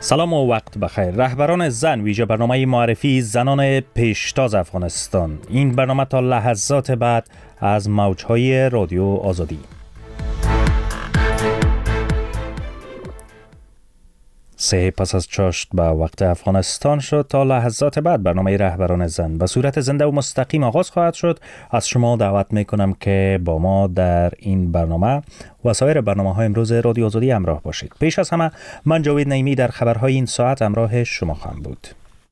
سلام و وقت بخیر. رهبران زن ویژه برنامه معرفی زنان پیشتاز افغانستان. این برنامه تا لحظات بعد از موجهای رادیو آزادی. سه پس از چاشت به وقت افغانستان شد. تا لحظات بعد برنامه رهبران زن به صورت زنده و مستقیم آغاز خواهد شد. از شما دعوت میکنم که با ما در این برنامه و سایر برنامه‌های امروز رادیو آزادی همراه باشید. پیش از همه من جاوید نعیمی در خبرهای این ساعت همراه شما خواهم بود.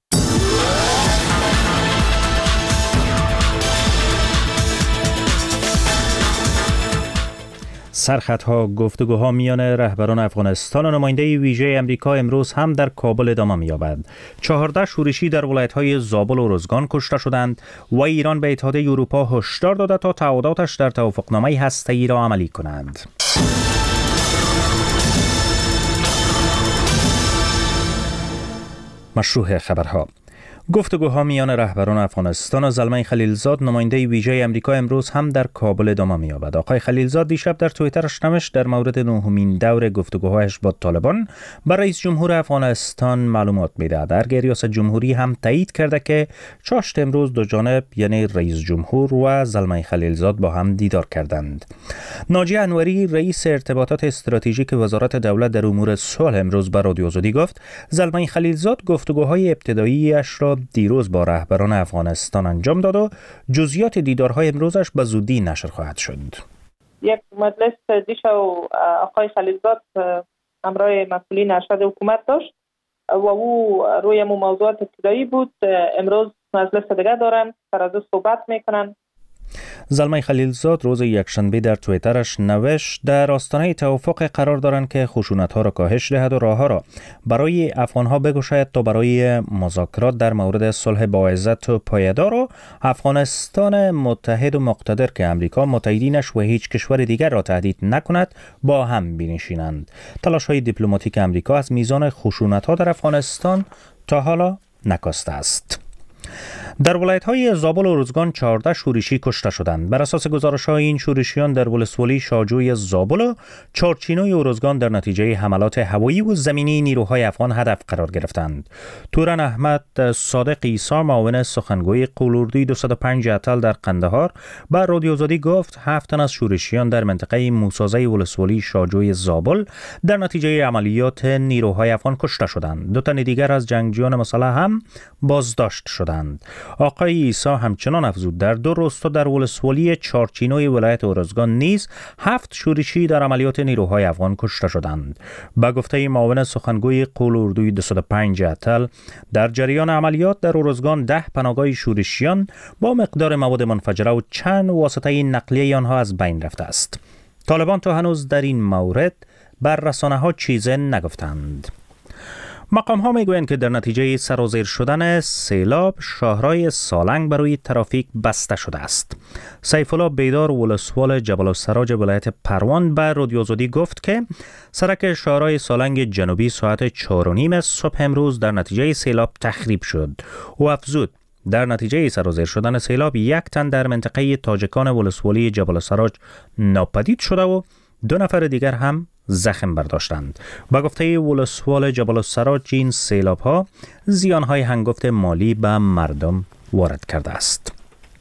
سرخطها گفتگوها میان رهبران افغانستان و نماینده ویژه امریکا امروز هم در کابل ادامه می‌یابد. 14 شورشی در ولایت‌های زابل و روزگان کشته شدند و ایران به اتحادیه اروپا هشدار داده تا تعهداتش در توافقنامه هسته‌ای را عملی کنند. مشروع خبرها. گفتگوها میان رهبران افغانستان و زلمه خلیلزاد نماینده ویژه امریکا امروز هم در کابل ادامه می‌یابد. آقای خلیلزاد دیشب در توییترش نوشت در مورد نهمین دور گفتگوهایش با طالبان با رئیس جمهور افغانستان معلومات می‌دهد. در ریاست جمهوری هم تایید کرده که چاشت امروز دو جانب یعنی رئیس جمهور و زلمه خلیلزاد با هم دیدار کردند. ناجی انوری رئیس ارتباطات استراتژیک وزارت دولت در امور صلح امروز به رادیو آزادی گفت زلمه خلیلزاد گفتگوهای ابتدایی‌اش را دیروز با رهبران افغانستان انجام داد و جزئیات دیدارهای امروزش به زودی نشر خواهد شد. یک مجلس دیشب آقای خلیلزاد همراه مسئولین ارشد حکومت داشت و او روی موضوعات ابتدایی بود. امروز مجلس دیگر دارن سر از صحبت میکنن. زلمه خلیلزاد روز یکشنبه در توییترش نوشت در آستانه توافق قرار دارند که خشونت‌ها را کاهش دهد و راه‌ها را برای افغان‌ها بگشاید تا برای مذاکرات در مورد صلح باعزت و پایدار و افغانستان متحد و مقتدر که امریکا متحدینش و هیچ کشور دیگر را تهدید نکند با هم بنشینند. تلاش‌های دیپلماتیک امریکا از میزان خشونت‌ها در افغانستان تا حالا نکاسته است. در ولایت‌های زابل و روزگان 14 شورشی کشته شدند. بر اساس گزارش‌های این شورشیان در ولسوالی شاجوی زابل و چارچینوی و روزگان در نتیجه حملات هوایی و زمینی نیروهای افغان هدف قرار گرفتند. توران احمد صادق عیسی معاون سخنگوی قولوردوی 205 اتل در قندهار به رادیو آزادی گفت 7 تن از شورشیان در منطقه موسازی ولسوالی شاجوی زابل در نتیجه عملیات نیروهای افغان کشته شدند. 2 تن دیگر از جنگجویان مسلح هم بازداشت شدند. آقای عیسی همچنان افزود در 2 روستا در ولسوالی چارچینوی ولایت اورزگان نیز 7 شورشی در عملیات نیروهای افغان کشته شدند. به گفته معاون سخنگوی قولوردوی 205 اتل در جریان عملیات در اورزگان 10 پناهگاه شورشیان با مقدار مواد منفجره و چند واسطه نقلیه آنها از بین رفته است. طالبان تا هنوز در این مورد بر رسانه‌ها چیزی نگفتند. مقام‌ها میگویند که در نتیجه سرازیر شدن سیلاب شاهرای سالنگ برای ترافیک بسته شده است. سیف الله بیدار ولسوال جبل السراج ولایت پروان به رادیو آزادی گفت که سرک شاهرای سالنگ جنوبی ساعت 4:30 صبح امروز در نتیجه سیلاب تخریب شد. او افزود در نتیجه سرازیر شدن سیلاب 1 تن در منطقه تاجکان ولسوالی جبل السراج ناپدید شده و 2 نفر دیگر هم زخم برداشتند. با گفته ولسوال جبل السراج این سیلاب‌ها زیان‌های هنگفت مالی به مردم وارد کرده است.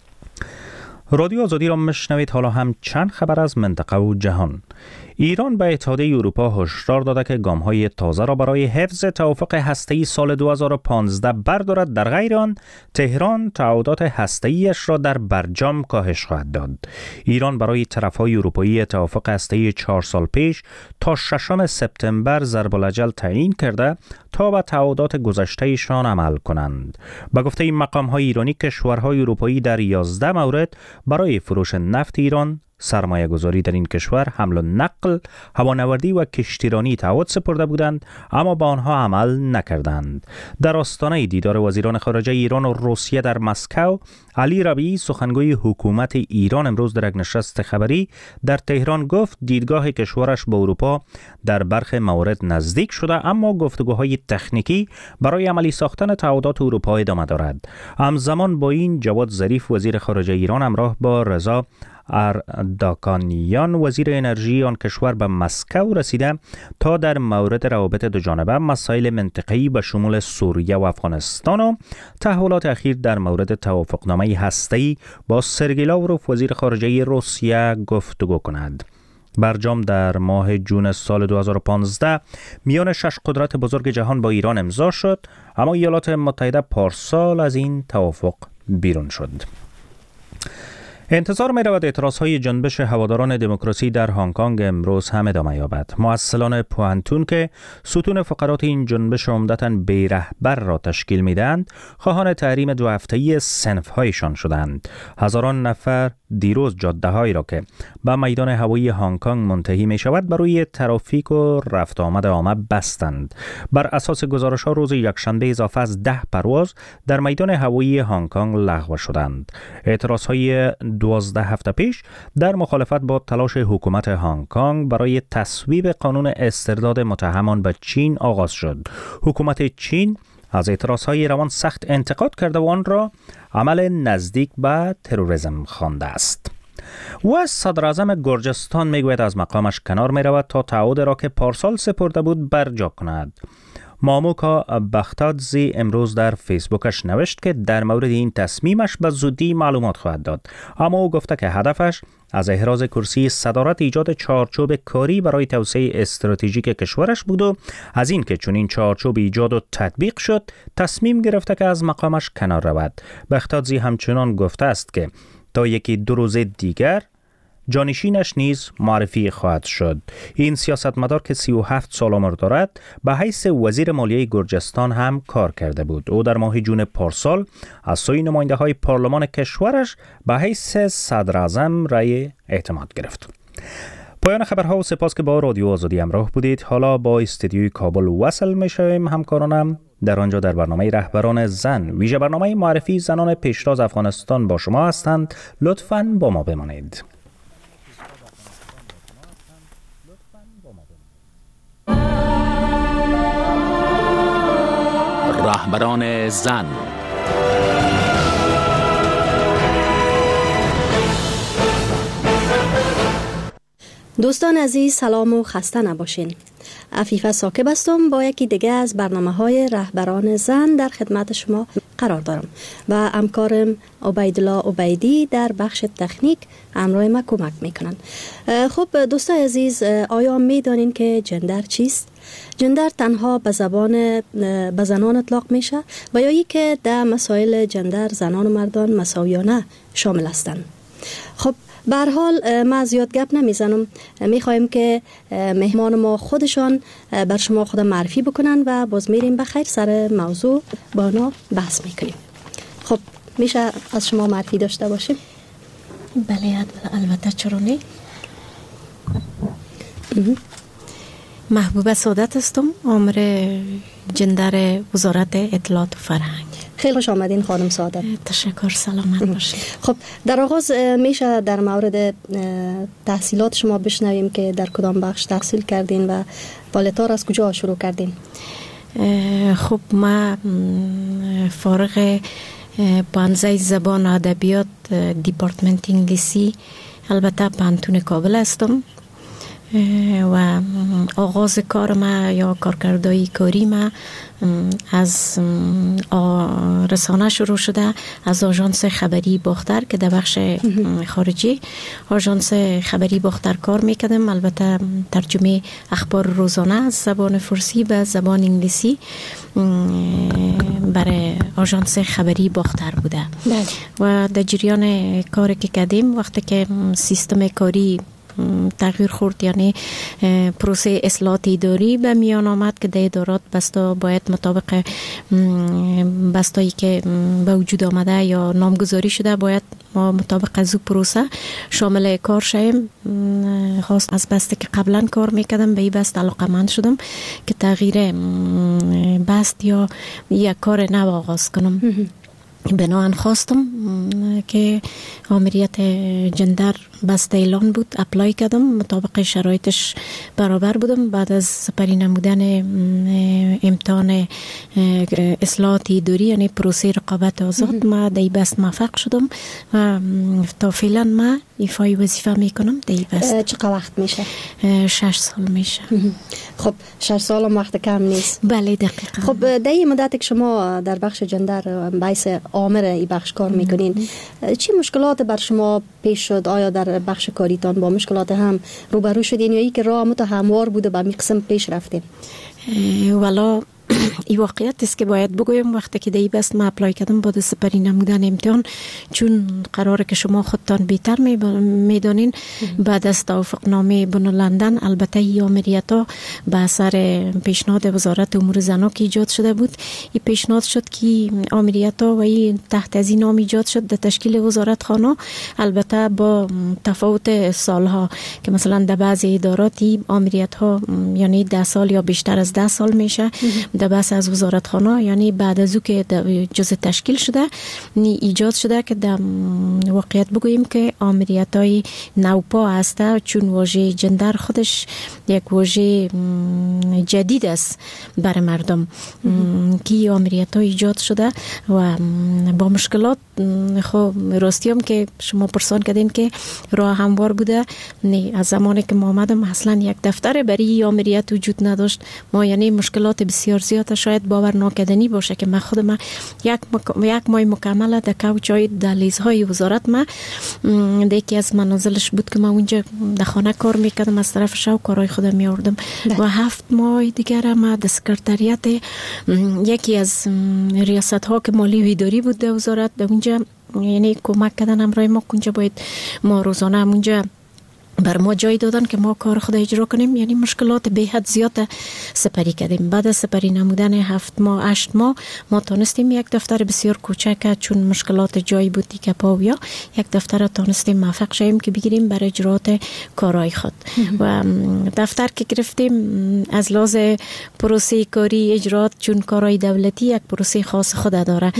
رادیو آزادی را میشنوید. حالا هم چند خبر از منطقه و جهان. ایران به اتحادیه اروپا هشدار داده که گام‌های تازه را برای حفظ توافق هسته‌ای سال 2015 بردارد. در غیر آن تهران تعهدات هسته‌ایش را در برجام کاهش خواهد داد. ایران برای طرف‌های اروپایی توافق هسته‌ای 4 سال پیش تا 6 سپتامبر ضرب الاجل تعیین کرده تا به تعهدات گذشته‌شان عمل کنند. به گفته این مقام‌های ایرانی کشورهای اروپایی در 11 مورد برای فروش نفت ایران، سرمایه گذاری در این کشور، حمل و نقل، هوانوردی و کشتیرانی تعهد سپرده بودند اما با آنها عمل نکردند. در آستانه دیدار وزیران خارجه ایران و روسیه در مسکو، علی ربیعی سخنگوی حکومت ایران امروز در یک نشست خبری در تهران گفت دیدگاه کشورش با اروپا در برخی موارد نزدیک شده اما گفتگوهای تکنیکی برای عملی ساختن تعهدات اروپا ادامه دارد. همزمان با این جواد ظریف وزیر خارجه ایران همراه با رضا اردکانیان وزیر انرژی آن کشور به مسکو رسیده تا در مورد روابط دو جانبه مسائل منطقه‌ای به شمول سوریه و افغانستان و تحولات اخیر در مورد توافقنامه هسته‌ای با سرگئی لاوروف وزیر خارجه روسیه گفتگو کند. برجام در ماه جون سال 2015 میان 6 قدرت بزرگ جهان با ایران امضا شد، اما ایالات متحده پارسال از این توافق بیرون شد. انتظار می رود اعتراضهای جنبش هواداران دموکراسی در هنگ کنگ امروز هم ادامه یابد. مؤسسان پوهنتون که ستون فقرات این جنبش عمدتاً بی رهبر را تشکیل میدهند، خواهان تحریم 2 هفته‌ای صنف‌هایشان شدند. هزاران نفر دیروز جاده‌هایی را که به میدان هوایی هنگ کنگ منتهی می شود برای ترافیک و رفت آمد عامه بستند. بر اساس گزارش‌ها روز یکشنبه اضافه از 10 پرواز در میدان هوایی هنگ کنگ لغو شدند. اعتراضهای 12 هفته پیش در مخالفت با تلاش حکومت هنگ کنگ برای تصویب قانون استرداد متهمان به چین آغاز شد. حکومت چین از اعتراضهای روان سخت انتقاد کرده و آن را عمل نزدیک به تروریسم خوانده است. و صدر اعظم گرجستان میگوید از مقامش کنار می رود تا تعهد را که پارسال سپرده بود برجا کند. ماموکا بختادزی امروز در فیسبوکش نوشت که در مورد این تصمیمش به زودی معلومات خواهد داد، اما او گفته که هدفش از احراز کرسی صدارت ایجاد چارچوب کاری برای توسعه استراتژیک کشورش بود و از این که چون این چارچوب ایجاد و تطبیق شد تصمیم گرفته که از مقامش کنار رود. بختادزی همچنان گفته است که تا 1-2 روز دیگر جانشینش نیز معرفی خواهد شد. این سیاستمدار که 37 سال عمر دارد به حیث وزیر مالیه گرجستان هم کار کرده بود. او در ماه جون پارسال از سوی نماینده های پارلمان کشورش به حیث صدر اعظم رأی اعتماد گرفت. پایان خبرها و سپاس که با رادیو آزادی همراه بودید. حالا با استودیوی کابل وصل میشویم. همکارانم در آنجا در برنامه رهبران زن ویژه برنامه معرفی زنان پیشتاز افغانستان با شما هستند. لطفاً با ما بمانید. رهبران زن. دوستان عزیز سلام و خسته نباشین. عفیفه ساکب هستم با یکی دیگه از برنامه‌های رهبران زن در خدمت شما قرار دارم و همکارم عبیدالله عبیدی در بخش تکنیک همراه ما کمک میکنن. خب دوستان عزیز، آیا میدانین که جندر چیست؟ جندر تنها به زنان اطلاق میشه و یا ای که در مسائل جندر زنان و مردان مساویانه شامل هستند. خب به هر حال ما زیاد گپ نمیزنم، میخوایم که مهمان ما خودشان بر شما خود معرفی بکنن و باز میریم بخیر سر موضوع با اونا بحث میکنیم. خب میشه از شما معرفی داشته باشیم؟ بله البته، چرا نه. محبوبه سعادت هستم، آمر جندر وزارت اطلاعات و فرهنگ. خیلی خوش آمدین خانم سعادت. تشکر، سلامت باشید. خب در آغاز میشه در مورد تحصیلات شما بشنویم که در کدام بخش تحصیل کردین و بالاتر از کجا شروع کردین؟ خب ما فارغ پانزه زبان و ادبیات دیپارتمنت انگلیسی البته پانتون کابل هستم و آغاز کار ما یا کارکردهای کاری ما از رسانه شروع شده، از آژانس خبری باختر که در بخش خارجی آژانس خبری باختر کار میکردم. البته ترجمه اخبار روزانه از زبان فارسی به زبان انگلیسی برای آژانس خبری باختر بوده. و در جریان کاری که کردیم وقتی که سیستم کاری تغییر خورد، یعنی پروسه اصلاحات اداری به میان آمد که در ادارات بستا باید مطابق بستایی که به وجود آمده یا نامگذاری شده باید ما مطابق از او پروسه شامل کار شویم. خواست از بسته که قبلا کار میکردم به این بست علاقمند شدم که تغییر بست یا یک کار نو آغاز کنم. بنابراین خواستم که آمریت جندر بسته اعلان بود، اپلای کردم، مطابق شرایطش برابر بودم. بعد از سپری نمودن امتحان اصلاحات اداری یعنی پروسه رقابت آزاد ما در بست موفق شدم و تا فعلا ما ایفای وظیفه میکنم دیگه بس. چقدر وقت میشه؟ 6 سال میشه. خب 6 سال هم وقت کم نیست. بله دقیقاً. خب در این مدت که شما در بخش جندر باعث آمر این بخش کار میکنین، چی مشکلات بر شما پیش شد؟ آیا در بخش کاریتان با مشکلات هم روبرو شدین یا ای که راه مت هموار بوده به می قسم پیش رفتین؟ والا این واقعیت است که باید بگویم وقتی که دی بست ما اپلای کردم با سپری نمودن امتحان، چون قراره که شما خودتان بهتر میدانین بعد از توافق نامه بن لندن، البته این آمریت ها به اثر پیشنهاد وزارت امور زنان که ایجاد شده بود، این پیشنهاد شد که آمریت ها و این تحت از این نام ایجاد شد در تشکیل وزارت خانه، البته با تفاوت سالها که مثلا در بعضی اداراتی آمریت ها یعنی 10 سال یا بیشتر از 10 سال میشه، در بحث از وزارت خانه یعنی بعد از او که جزء تشکیل شده ایجاد شده که در واقعیت بگوییم که آمریت های نوپا هسته، چون واژه جندر خودش یک واژه جدید است برای مردم که آمریت ها ایجاد شده و با مشکلات. خب راستی هم که شما پرسان کردین که راه هموار بوده، از زمانی که ما آمدم اصلا یک دفتر برای آمریت وجود نداشت. ما یعنی مشکلات بسیار زیاد شاید باور نکردنی باشه که من خودم یک ماه مکمل در کوچای دهلیزهای وزارت ما یکی از منازلش بود که من اونجا در خانه کار میکردم، از طرف شو کارهای خودم میاردم و 7 ماه دیگر ما در سکرتریات یکی از ریاست ها که مالی و اداری بود در وزارت در اونجا یعنی کمک کردن امرای ما اونجا باید ما روزانه اونجا بر ما جای دادن که ما کار خود اجرا کنیم. یعنی مشکلات به حد زیاد سپری کردیم. بعد از سپری نمودن 7 ماه 8 ماه ما تونستیم یک دفتر بسیار کوچک، چون مشکلات جایی بود که پاویا یک دفتر تونستیم موفق شیم که بگیریم برای اجرات کارهای خود. و دفتر که گرفتیم از لحاظ پروسه کاری اجرات، چون کارهای دولتی یک پروسه خاص خود داره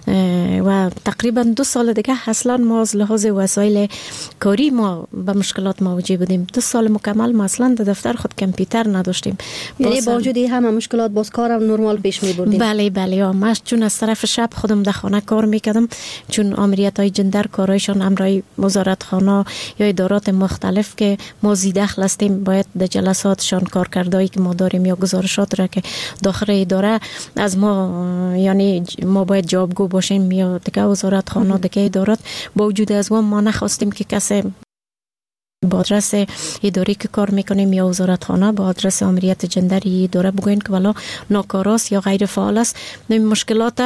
و تقریبا 2 سال دیگه اصلا ما از لحاظ وسایل کاری ما به مشکلات مواجه بودیم. 2 سال مکمل ما اصلا در دفتر خود کامپیوتر نداشتیم. یعنی با وجود همه مشکلات باز کارم نرمال پیش می بردیم؟ بله بله. ما چون از طرف شب خودم در خانه کار میکردم، چون آمریت های جندر کارایشان امرای وزارت خانه یا ادارات مختلف که ما زیدخل هستیم باید در جلساتشان کارکردهایی که ما داریم یا گزارشات را که داخل اداره از ما یعنی ما باید جوابگو باشیم یا دیگه وزارت خانه دیگه ادارات. با وجود از ما نخواستیم که کسی با آدرس اداری که کار میکنیم یا وزارت خانه با آدرس آمریت جندری اداره بگوین که والا ناکاراست یا غیر فعال است. مشکلات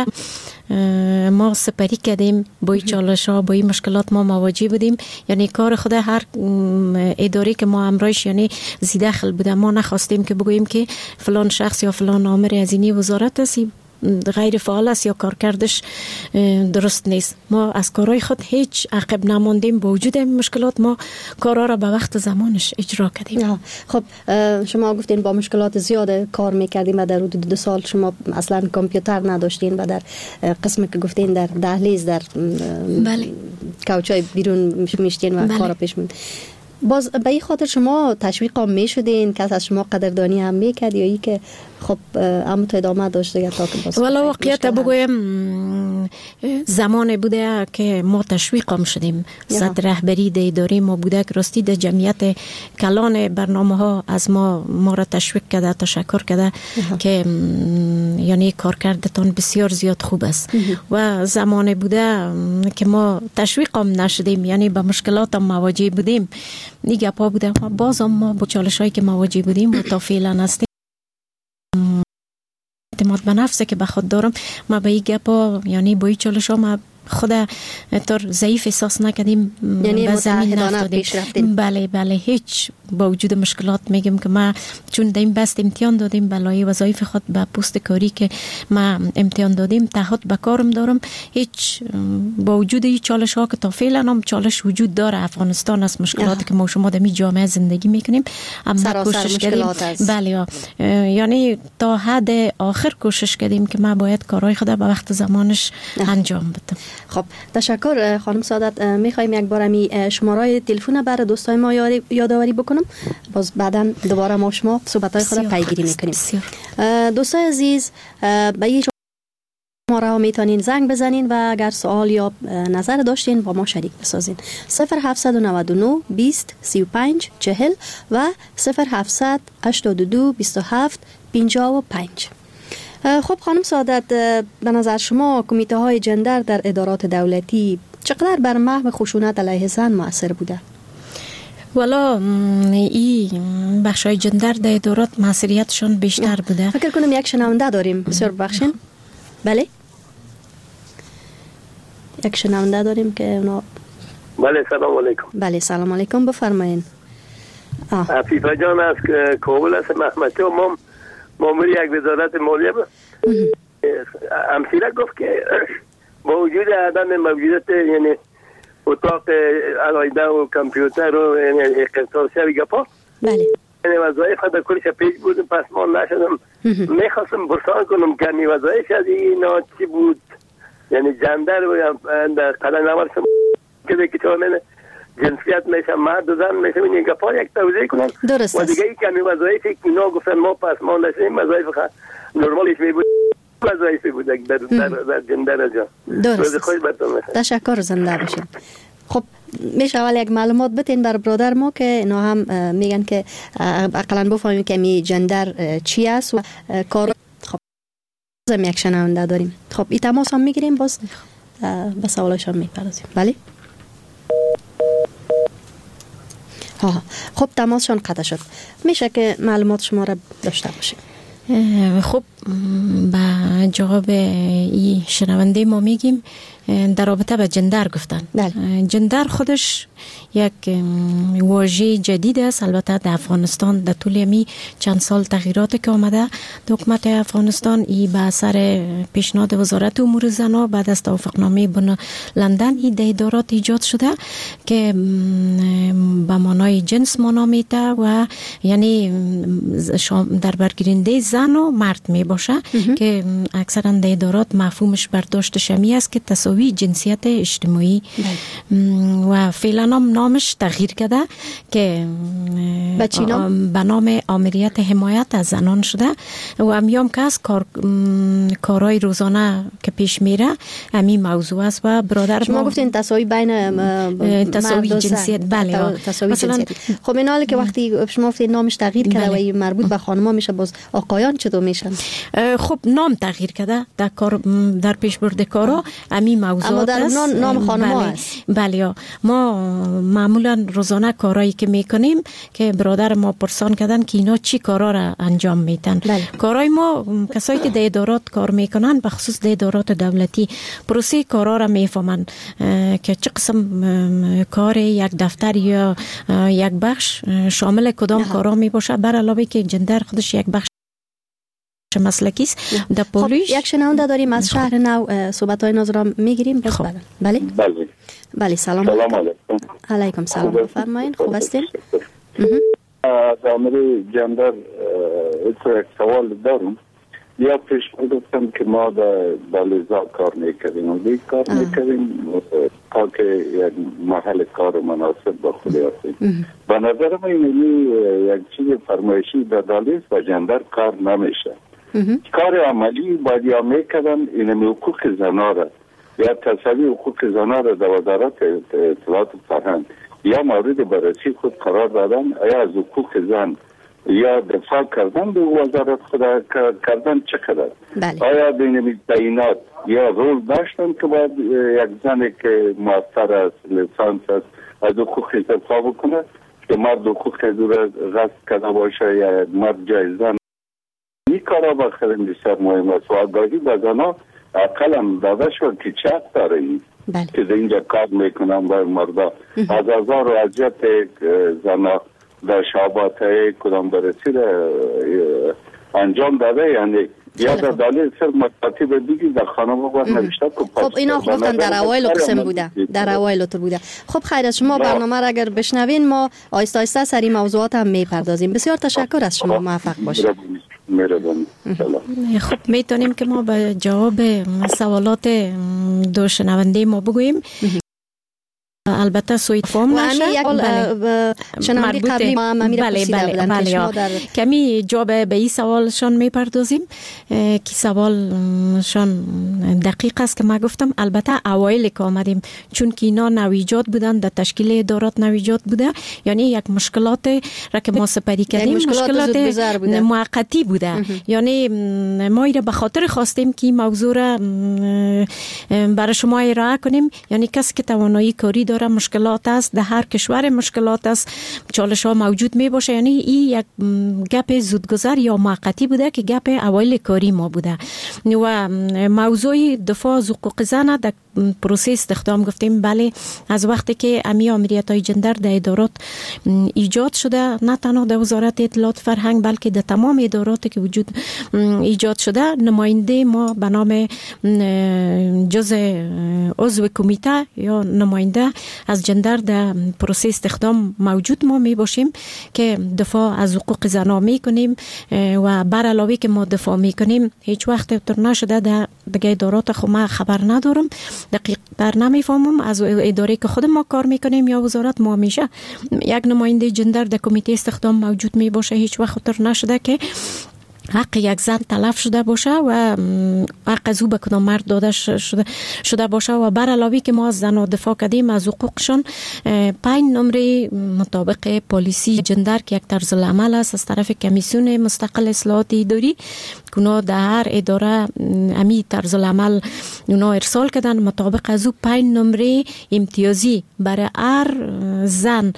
ما سپری کردیم، با این چالش ها با این مشکلات ما مواجه بودیم. یعنی کار خود هر اداری که ما امرایش یعنی زیدخل بوده، ما نخواستیم که بگوییم که فلان شخص یا فلان آمر از اینی وزارت است غیر فعال است یا کارکردش درست نیست. ما از کارهای خود هیچ عقب نماندیم. با وجود این مشکلات ما کارها را به وقت زمانش اجرا کردیم. خب شما گفتین با مشکلات زیاد کار میکردیم و در حدود 2 سال شما اصلا کامپیوتر نداشتین و در قسمی که گفتین در دهلیز در کوچای بیرون میشتین و کار پیش می‌برد. باز به این خاطر شما تشویق هم میشدین، کس از شما قدردانی هم میکرد یا ای که خب اما تو ادامه داشته یا تا که باز والا واقعیت بگویم زمان بوده که ما تشویق هم شدیم. صد رهبری ده اداره ما بوده که راستی ده جمعیت کلان برنامه ها از ما را تشویق کرده، تشکر کرده که یعنی کارکردتان بسیار زیاد خوب است. و زمان بوده که ما تشویق هم نشدیم، یعنی با مشکلات هم مواجه بودیم. دیگه پا بودم باز ما با چالش هایی که مواجه بودیم و تا فعلا هستیم. اعتماد به نفسه که به خود دارم، ما به این گپا یعنی با این چالش ها ما خود طور ضعیف احساس نکردیم، یعنی به زمین نفتادیم. بله بله. هیچ با وجود مشکلات میگم که ما چون دیم بست امتحان دادیم بلای وظایف خود به پست کاری که ما امتحان دادیم تعهد به کارم دارم. هیچ با وجود این چالش ها که تا فعلا هم چالش وجود داره، افغانستان از مشکلاتی که ما شما در این جامعه زندگی میکنیم اما کوشش کردیم. بله یعنی تا حد آخر کوشش کردیم که ما باید کارهای خود به وقت زمانش انجام بدم. خب تشکر خانم سعادت. میخوایم یک بار می شماره تلفن برای دوستای ما یادآوری بکنم، باز بعدا دوباره ما شما صحبت‌های خود را پیگیری میکنیم. دوستای عزیز به این شماره شماره ها میتونین زنگ بزنین و اگر سوال یا نظر داشتین با ما شریک بسازین. 0799 20 35 40 و 0782 27 55. خب خانم سعادت، به نظر شما کمیته های جندر در ادارات دولتی چقدر بر محو خشونت علیه زن مؤثر بوده؟ والا این بخشای جندر در ادارات مسئولیتشون بیشتر بوده. فکر کنم یک شنونده داریم. بسیار ببخشید. بله، یک شنونده داریم که اونا. بله، سلام علیکم. بله سلام علیکم، بفرمایین. عفیفه جان از کابل هستم. احمدی و مامور یک وزارت مالیه بود. امثله گفت که با وجود عدم موجودیت یعنی اتاق علایده و کامپیوتر و اختصاصی و گپا، بله، یعنی وظایف خدا کلش پیش بود. پس ما نشدم میخواستم برسان کنم که می وظایف از اینا چی بود، یعنی جندر و در قلن اول که چون جنسیت میشه مرد و زن میشه این گپا یک توضیح کنم. درست و دیگه ای که می وظایفی که اینا گفتن ما پس ما نشدیم وظایف نرمالش می بود، وظایفی بود در جندر جا. درست. تشکر، زنده باشید. خب میشه اول یک معلومات بتین بر برادر ما که اینا هم میگن که اقلا بفهمیم که می جندر چی است و کار. خب زم یک شنونده داریم. خب این تماس هم میگیریم، باز به سوالش هم میپردازیم. بله. خب تماسشون قطع شد. میشه که معلومات شما را داشته باشیم. خب با جواب این شنونده ما میگیم در رابطه با جندر گفتن. جندر خودش یک واژه جدید است. البته در افغانستان در طول می چند سال تغییراتی که آمده در حکومت افغانستان، ای به اثر پیشنهاد وزارت امور زنان بعد از توافقنامه بن لندن ای در ادارات ایجاد شده که به معنای جنس معنا میده و یعنی در برگیرنده زن و مرد می باشه که اکثرا در ادارات مفهومش برداشت شمی است که تساوی جنسیت اجتماعی و فعلا نامش تغییر کرده که به نام آمریت حمایت از زنان شده و امیام که از کارهای روزانه که پیش میره همین موضوع است. و برادر شما گفتین تساوی بین تساوی جنسیت. بله مثلا خب این حالی که وقتی شما گفتین نامش تغییر کرده و این مربوط به خانم‌ها میشه، باز آقایان چطور میشن؟ خب نام تغییر کرده در پیش برده کارا همین موضوعات است. اما در نام خانم‌ها است. بله ما معمولا روزانه کارایی که میکنیم که برادر ما پرسان کردن که اینا چی کارا را انجام میدن. کارای ما کسایی که در ادارات کار میکنن به خصوص در ادارات دولتی پروسه کارا را میفهمن که چه قسم کار یک دفتر یا یک بخش شامل کدام کارا میباشه، بر علاوه که جندر خودش یک بخش مسلکی است. در پولیس یک شنونده داریم از شهر نو، صحبت‌های ناظران میگیریم. بله بله سلام علیکم. سلام، بفرمایید. خوب هستین؟ در مورد جندر یک سوال دارم. یا پیش گفتم که ما در بالیزا کار میکردیم و کار میکردیم تا که یک محل کار مناسب با خود هستیم. به نظر من یک چیز فرمایشی در دالیز و جندر کار نمیشه. کار عملی باید یا میکردن این حقوق زنها را یا تصوی حقوق زنها را در وزارت اطلاعات و فرهنگ یا مورد بررسی خود قرار دادن، یا از حقوق زن یا دفاع کردن به وزارت خود کردن چقدر. آیا بین تعیینات یا رول داشتن که باید یک زنی که ماستر است، لیسانس است، از حقوق دفاع بکنه که مرد حقوق دور غصب کرده باشه یا مرد جایزن. این کارا بخیر بسیار مهم است و آگاهی به زنها اقلا داده شد که چه حق داره این که در اینجا کار میکنن با مردا. از هزار و اذیت زنها در شعبات کدام برسی را انجام داده، یعنی یا در دالی صرف مطاطی دیگی در خانم باید نوشته که خب اینا گفتن در اوایل قسم بوده، در اوایل تو بوده. خب خیر از شما برنامه را اگر بشنوین ما آیسته آیسته سری موضوعات هم میپردازیم. بسیار تشکر از شما، موفق باشید. خب میتونیم که ما به جواب سوالات دو شنونده ما بگوییم. البته سوی فهم نشه. شنونده قبلی ما امیر پرسیده بودن که شما در کمی جواب به این سوالشان میپردازیم که سوالشان دقیق است که ما گفتم. البته اوایل که آمدیم چون که اینا نویجاد بودن، در تشکیل ادارات نویجاد بوده، یعنی یک مشکلات را که ما سپری کردیم مشکلات موقتی بوده. یعنی ما ایره به خاطر خواستیم که این موضوع را برای شما ارائه کنیم. یعنی کسی که توانایی کاری داره مشکلات است، در هر کشور مشکلات است، چالش ها موجود می باشه. یعنی این یک گپ زودگذر یا موقتی بوده که گپ اوایل کاری ما بوده. و موضوع دفاع از حقوق زن در پروسه استخدام گفتیم بله، از وقتی که آمریت های جندر در ادارات ایجاد شده، نه تنها در وزارت اطلاعات فرهنگ بلکه در تمام ادارات که وجود ایجاد شده، نماینده ما به نام جزء عضو کمیته یا نماینده از جندر در پروسه استخدام موجود ما می باشیم که دفاع از حقوق زنان می کنیم. و بر علاوه که ما دفاع می کنیم هیچ وقت تر نشده در دیگه ادارات خود ما خبر ندارم، دقیق در نمیفهمم از اداره که خود ما کار میکنیم یا وزارت ما میشه یک نماینده جندر در کمیته استخدام موجود می باشه. هیچ وقت تر نشده که حق یک زن تلف شده باشه و حق از او به کدام مرد داده شده باشه. و بر علاوه که ما از زنان دفاع کردیم از حقوقشان، 5 نمره مطابق پالیسی جندر که یک طرز العمل است از طرف کمیسیون مستقل اصلاحات اداری که اونا در هر اداره امی طرز العمل اونا ارسال کردن، مطابق از او 5 نمره امتیازی برای هر زن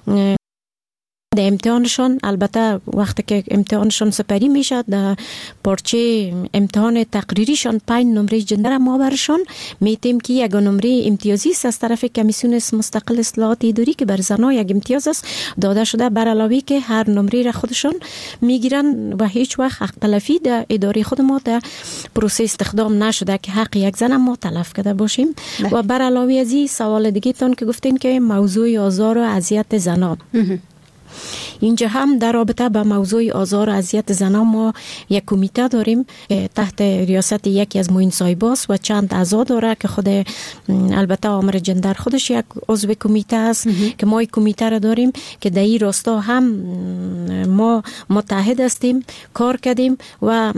در امتحانشان. البته وقتی که امتحانشان سپری میشه در پارچه امتحان تقریریشان 5 نمره جندر ما برشان میتیم که یک نمره امتیازی است از طرف کمیسیون مستقل اصلاحات اداری که بر زنها یک امتیاز است داده شده، بر علاوه که هر نمره را خودشان میگیرن و هیچ وقت حق تلفی در اداره خود ما در پروسه استخدام نشده که حق یک زن ما تلف کرده باشیم. و بر علاوه از این سوال دیگه تون که گفتین که موضوع آزار و اذیت زنان، اینجا هم در رابطه با موضوع آزار و اذیت زنان ما یک کمیته داریم تحت ریاست یکی از معین صاحباست و چند اعضا داره که خود البته آمر جندر خودش یک عضو کمیته است که ما یک کمیته را داریم که در این راستا هم ما متحد هستیم، کار کردیم و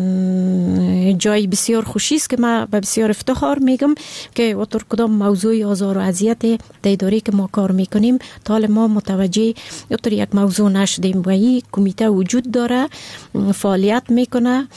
جای بسیار خوشی است که ما به بسیار افتخار میگم که وطور کدام موضوع آزار و اذیت در اداره که ما کار میکنیم تا ما متوجه یک موضوع نشدیم و این کمیته وجود داره، فعالیت میکنه.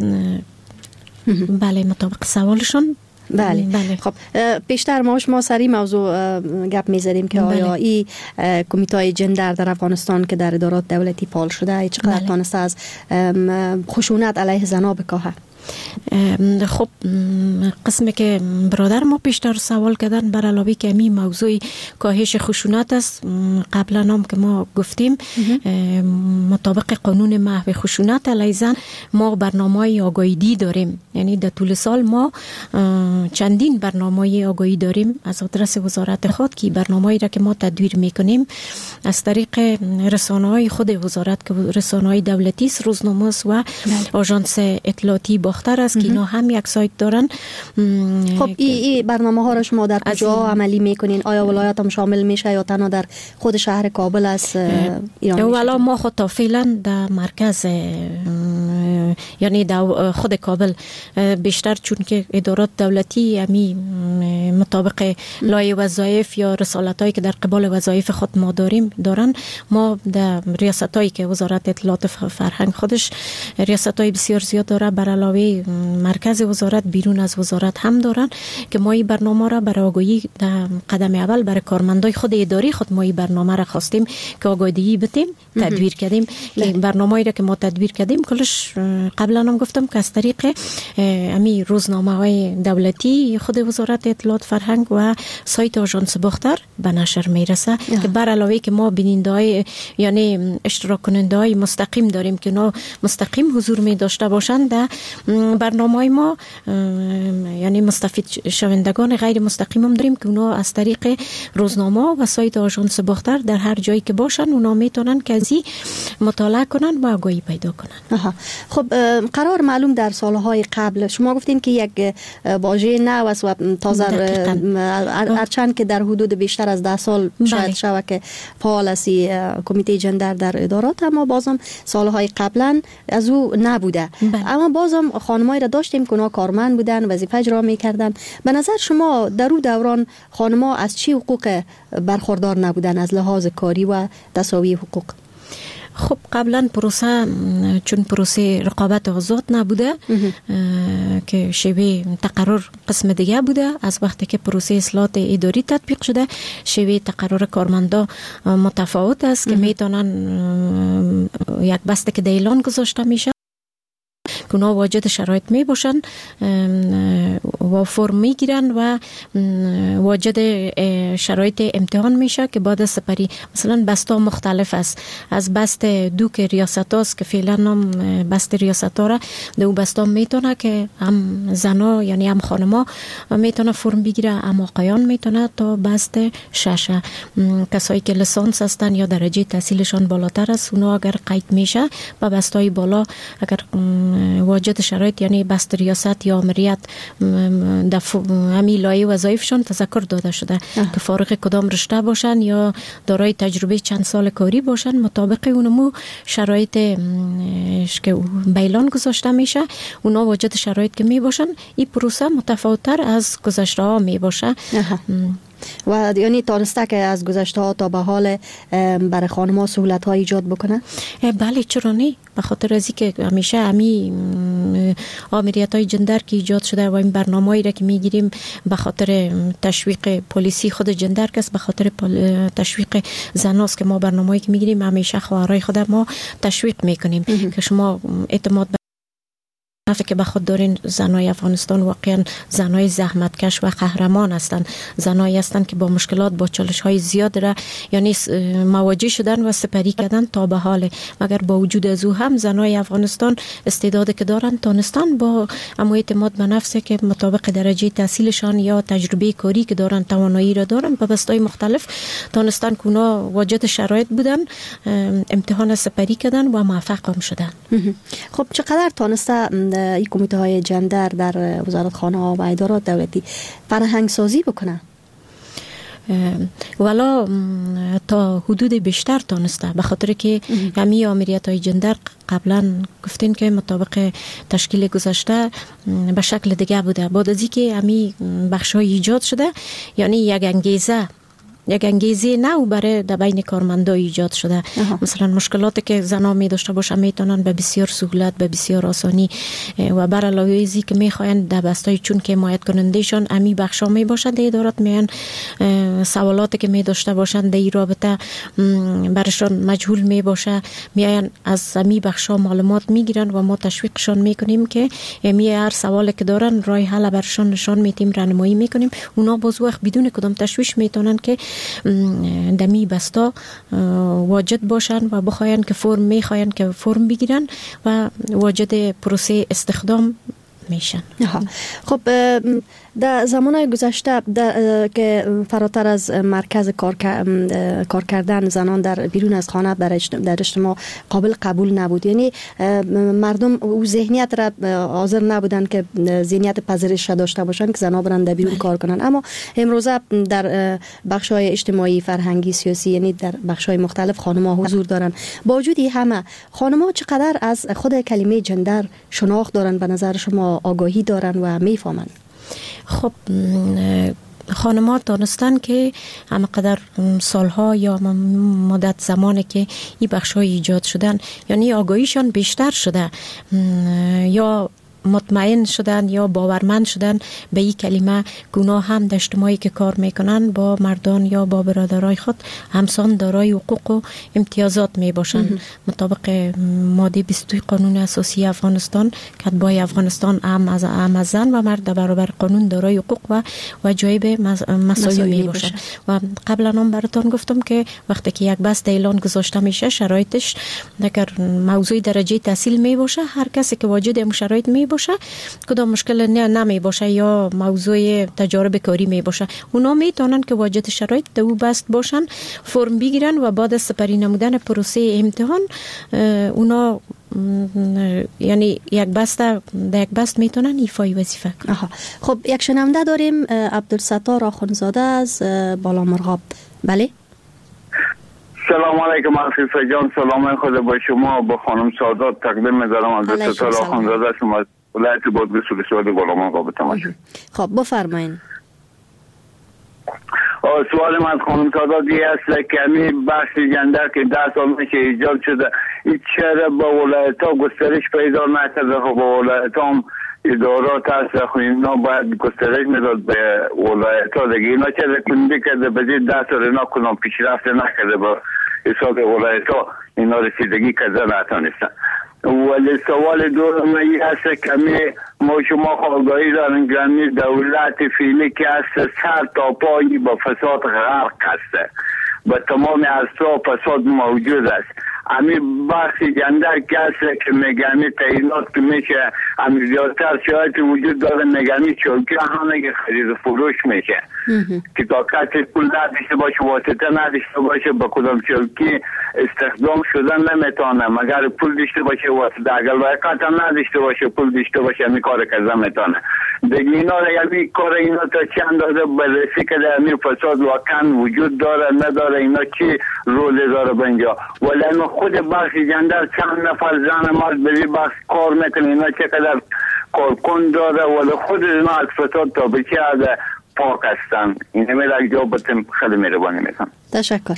بله مطابق سوالشون. بله. خب بیشتر ما سری موضوع گپ میزدیم که آیا این کمیته های جندر در افغانستان که در ادارات دولتی فعال شده چقدر تانسته از خشونت علیه زنها بکاهه؟ خب قسمی که برادر ما پیشتر سوال کردن بر علاوه که می موضوع کاهش خشونت است، قبلا هم که ما گفتیم مطابق قانون محو خشونت علیه زن ما برنامه آگاهی داریم. یعنی در طول سال ما چندین برنامه آگاهی داریم از آدرس وزارت خود که برنامه‌ای را که ما تدویر میکنیم از طریق رسانه‌های خود وزارت که رسانه‌های دولتی است، روزنامه است و آژانس اطلاعاتی باختر است که اینا هم یک سایت دارن. خب این برنامه ها را شما در کجا عملی میکنین؟ آیا ولایت هم شامل میشه یا تنها در خود شهر کابل است ایران؟ والا ما خود تا فعلا در مرکز یعنی در خود کابل بیشتر چون که ادارات دولتی امی مطابق لایحه وظایف یا رسالتایی که در قبال وظایف خود ما دارن ما در ریاستایی که وزارت اطلاعات فرهنگ خودش ریاستای بسیار زیاد داره، بر علاوه مرکز وزارت بیرون از وزارت هم دارن که ما این برنامه را برای آگاهی در قدم اول برای کارمندای خود اداری خود ما این برنامه را خواستیم که آگاهی بدیم، تدویر کردیم. که برنامه‌ای را که ما تدویر کردیم کلش قبلا هم گفتم که از طریق امی روزنامه‌های دولتی خود وزارت اطلاعات فرهنگ و سایت آژانس باختر به نشر میرسه که بر علاوه که ما بیننده‌های یعنی اشتراک کننده‌های مستقیم داریم که اونا مستقیم حضور می داشته باشند در برنامه‌های ما، یعنی مستفید شوندگان غیر مستقیم هم داریم که اونا از طریق روزنامه و سایت آژانس باختر در هر جایی که باشن اونا میتونن که ازی مطالعه کنن و آگاهی پیدا کنن. خب قرار معلوم در سالهای قبل شما گفتین که یک واژه نو است و تازه هرچند که در حدود بیشتر از 10 سال شاید شود که فعال است کمیته جندر در ادارات، اما بازم سالهای قبلا از او نبوده. اما بازم خانمایی را داشتیم که اونا کارمند بودن، وظیفه اجرا میکردن. به نظر شما در اون دوران خانم‌ها از چی حقوق برخوردار نبودن از لحاظ کاری و تساوی حقوق؟ خب قبلا چون پروسه رقابت آزاد نبوده که شیوه تقرر قسم دیگه بوده، از وقتی که پروسه اصلاحات اداری تطبیق شده شیوه تقرر کارمندا متفاوت است که میتونن یک بسته که دیلان گذاشته میشه که اونا واجد شرایط می باشن و فرم می گیرن و واجد شرایط امتحان میشه که بعد سپری مثلا بستا مختلف است. از بست دو که ریاست هاست که فعلا هم بست ریاست ها را دو بستا میتونه که هم زنا یعنی هم خانما میتونه فرم بگیره، هم آقایان میتونه تا بست 6. کسایی که لیسانس هستن یا درجه تحصیلشان بالاتر است اونا اگر قید میشه با بستای بالا اگر واجد شرایط یعنی بست ریاست یا امریت همی لایه وظایفشان تذکر داده شده که فارغ کدام رشته باشن یا دارای تجربه چند سال کاری باشن مطابق اونمو شرایط که بیلان گذاشته میشه اونا واجد شرایط که می باشن. این پروسه متفاوت‌تر از گذشته ها می باشه و یعنی تانسته که از گذشته ها تا به حال برای خانم‌ها سهولت ها ایجاد بکنه؟ بله چرا نه، به خاطر از که همیشه همی آمریت های جندر که ایجاد شده و این برنامه‌ای را که میگیریم به خاطر تشویق پلیسی خود جندر که به خاطر تشویق زناست که ما برنامه‌ای که میگیریم همیشه خواهرای خود ما تشویق میکنیم که شما اعتماد نفعی که به خود دارین. زنای افغانستان واقعا زنای زحمتکش و قهرمان هستند، زنایی هستند که با مشکلات با چالش‌های زیاد را یعنی مواجه شدن و سپری کردن تا به حال. مگر با وجود از او هم زنای افغانستان استعدادی که دارن تانستان با اعتماد به نفس که مطابق درجه تحصیلشان یا تجربه کاری که دارن توانایی را دارن به بستای مختلف تانستان که اونا واجد شرایط بودن امتحان سپری کردن و موفق هم شدن. خب چقدر تانسته این کمیته های جندر در وزارت خانه ها و ادارات دولتی فرهنگ سازی بکنه؟ والا تا حدود بیشتر تانسته، به خاطر که همی آمریت های جندر قبلا گفتین که مطابق تشکیل گذشته به شکل دیگه بوده. بعد از اینکه همی بخش های ایجاد شده یعنی یک انگیزه نو برای در بین کارمندا ایجاد شده. مثلا مشکلاتی که زنا می داشته باشه میتونن به بسیار سهولت به بسیار آسانی و بر علاوه ازی که میخواین در بستای چون که حمایت کنندهشون امی بخشا می باشن در ادارات میان سوالاتی که می داشته باشن در این رابطه برشون مجهول می باشه میان از امی بخشا معلومات میگیرن و ما تشویقشون میکنیم که امی هر سوالی که دارن راه حل برشون نشان میتیم راهنمایی میکنیم. اونا باز وقت بدون کدام تشویش میتونن که دمی بستا واجد باشن و بخواین که فرم بگیرن و واجد پروسه استخدام میشن. خب در زمانهای گذشته که فراتر از مرکز کار کردن زنان در بیرون از خانه در اجتماع قابل قبول نبود، یعنی مردم او ذهنیت را حاضر نبودن که ذهنیت پذیرش داشته باشن که زنان برن در بیرون کار کنن. اما امروزه در بخش‌های اجتماعی فرهنگی سیاسی یعنی در بخش‌های مختلف خانم‌ها حضور دارن. با وجود همه خانم‌ها چقدر از خود کلمه جندر شناخت دارن؟ به نظر شما آگاهی دارن و میفهمن؟ خب خانم‌ها دانستن که همقدر سالها یا مدت زمانی که این بخش‌های ایجاد شدن یعنی آگاهیشان بیشتر شده یا مطمئن شدن یا باورمند شدن به این کلمه گناه هم در اجتماعی که کار میکنن با مردان یا با برادرای خود همسان دارای حقوق و امتیازات می باشن. مطابق ماده 22 قانون اساسی افغانستان کتبای افغانستان هم از زن و مرد در برابر قانون دارای حقوق و جایب مساوی می باشن. و قبلا هم براتون گفتم که وقتی که یک بست اعلان گذاشته میشه شرایطش اگر موضوع درجه تحصیل می باشه هر کسی که واجد این شرایط می باشه کدام مشکل نمی باشه یا موضوع تجارب کاری می باشه اونا میتونن که واجد شرایط دو بست باشن فرم بگیرن و بعد از سپری نمودن پروسه امتحان اونا یعنی یک بست میتونن ایفای وظیفه کنن. خب یک شنونده داریم، عبدالستار آخونزاده از بالامرغاب. بله سلام علیکم عفیفه جان، سلام خدا با شما، با خانم سادات تقدیم می‌دارم. عبدالستار آخونزاده شما ولایت بادغیس و ولسوالی بالامرغاب تماشا. خب بفرمایید. سوال من خانم سادات یه است که همین بحث جندر که 10 سال میشه ایجاد شده، این چرا با ولایت ها گسترش پیدا نکرده؟ خب با ولایت هم ادارات هست، خب اینا باید گسترش میداد به ولایت ها دیگه. اینا چرا کنده کرده بزید 10 سال اینا کنم پیشرفت نکرده با حساب ولایت ها اینا رسیدگی کرده نتانستن. ولی سوال دوم این است که ما شما آگاهی دارن که دولت فعلی که است سر تا پایی با فساد غرق است، با تمام اصلاح فساد موجود است. همین بخشی جندر که است که میگمی تعیینات که میشه همین زیادتر شاید وجود داره، میگمی چوکی همه که خرید فروش میشه که تا کسی پول نداشته باشه، واسطه نداشته باشه با کدام چوکی استخدام شدن نمیتونه، مگر پول داشته باشه واسطه. اگر واقعا نداشته باشه پول داشته باشه همین کار کردن میتونه دیگه. اینا یعنی کار اینا تا چند اندازه بررسی که در همین فساد واقعا وجود داره نداره، اینا چی رول داره بنجا. ولی خود بخش جندر چند نفر زن مرد بری بخش کار میکنه، اینا چقدر کارکن داره ولی خود اینا از فساد تا به چه عده پاک هستن. این همه را جوابتم خیلی مهربانی میکنم. تشکر.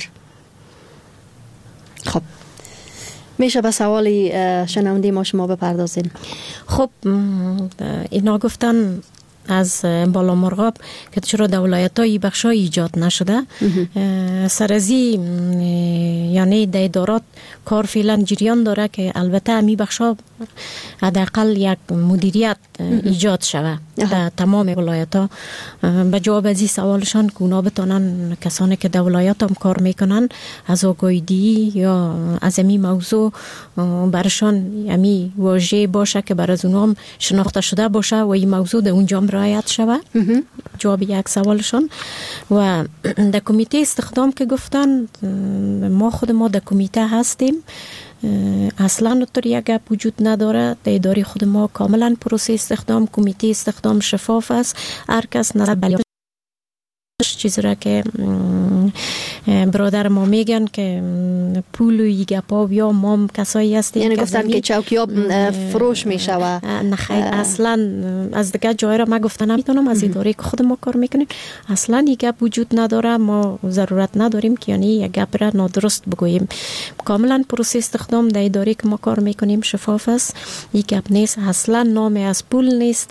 خب میشه به سوالی شنونده ما شما بپردازین؟ خب اینا گفتن از بالامرغاب که چرا در ولایت‌های بخش‌ها ایجاد نشده. سرازی یعنی در ادارات کار فعلا جریان داره که البته همی بخش‌ها حداقل یک مدیریت ایجاد شوه در تمام ولایت‌ها. به جواب از این سوالشان که اونا بتونن کسانی که در ولایت هم کار میکنن از آگاهی یا از این موضوع برشان همی واژه باشه که بر از اونا هم شناخته شده باشه و این موضوع در اونجا هم رعایت شوه. جواب یک سوالشان. و در کمیته استخدام که گفتن، ما خود ما در کمیته هستیم، اصلا طور یک گپ وجود نداره. در اداره خود ما کاملا پروسه استخدام، کمیته استخدام شفاف است. هر کس نظر بلی چیزی را که برادر ما میگن که پول و گپا یا ما کسایی هستیم، یعنی گفتن که چوکی ها فروش میشه و نخیر اصلا از دیگه جای را ما گفتن نمیتونم. از اداره که خود ما کار میکنیم اصلا یک گپ وجود نداره. ما ضرورت نداریم که یعنی یک گپ را نادرست بگوییم. کاملا پروسه استخدام در اداره که ما کار میکنیم شفاف است. یک گپ نیست، اصلا نام از پول نیست.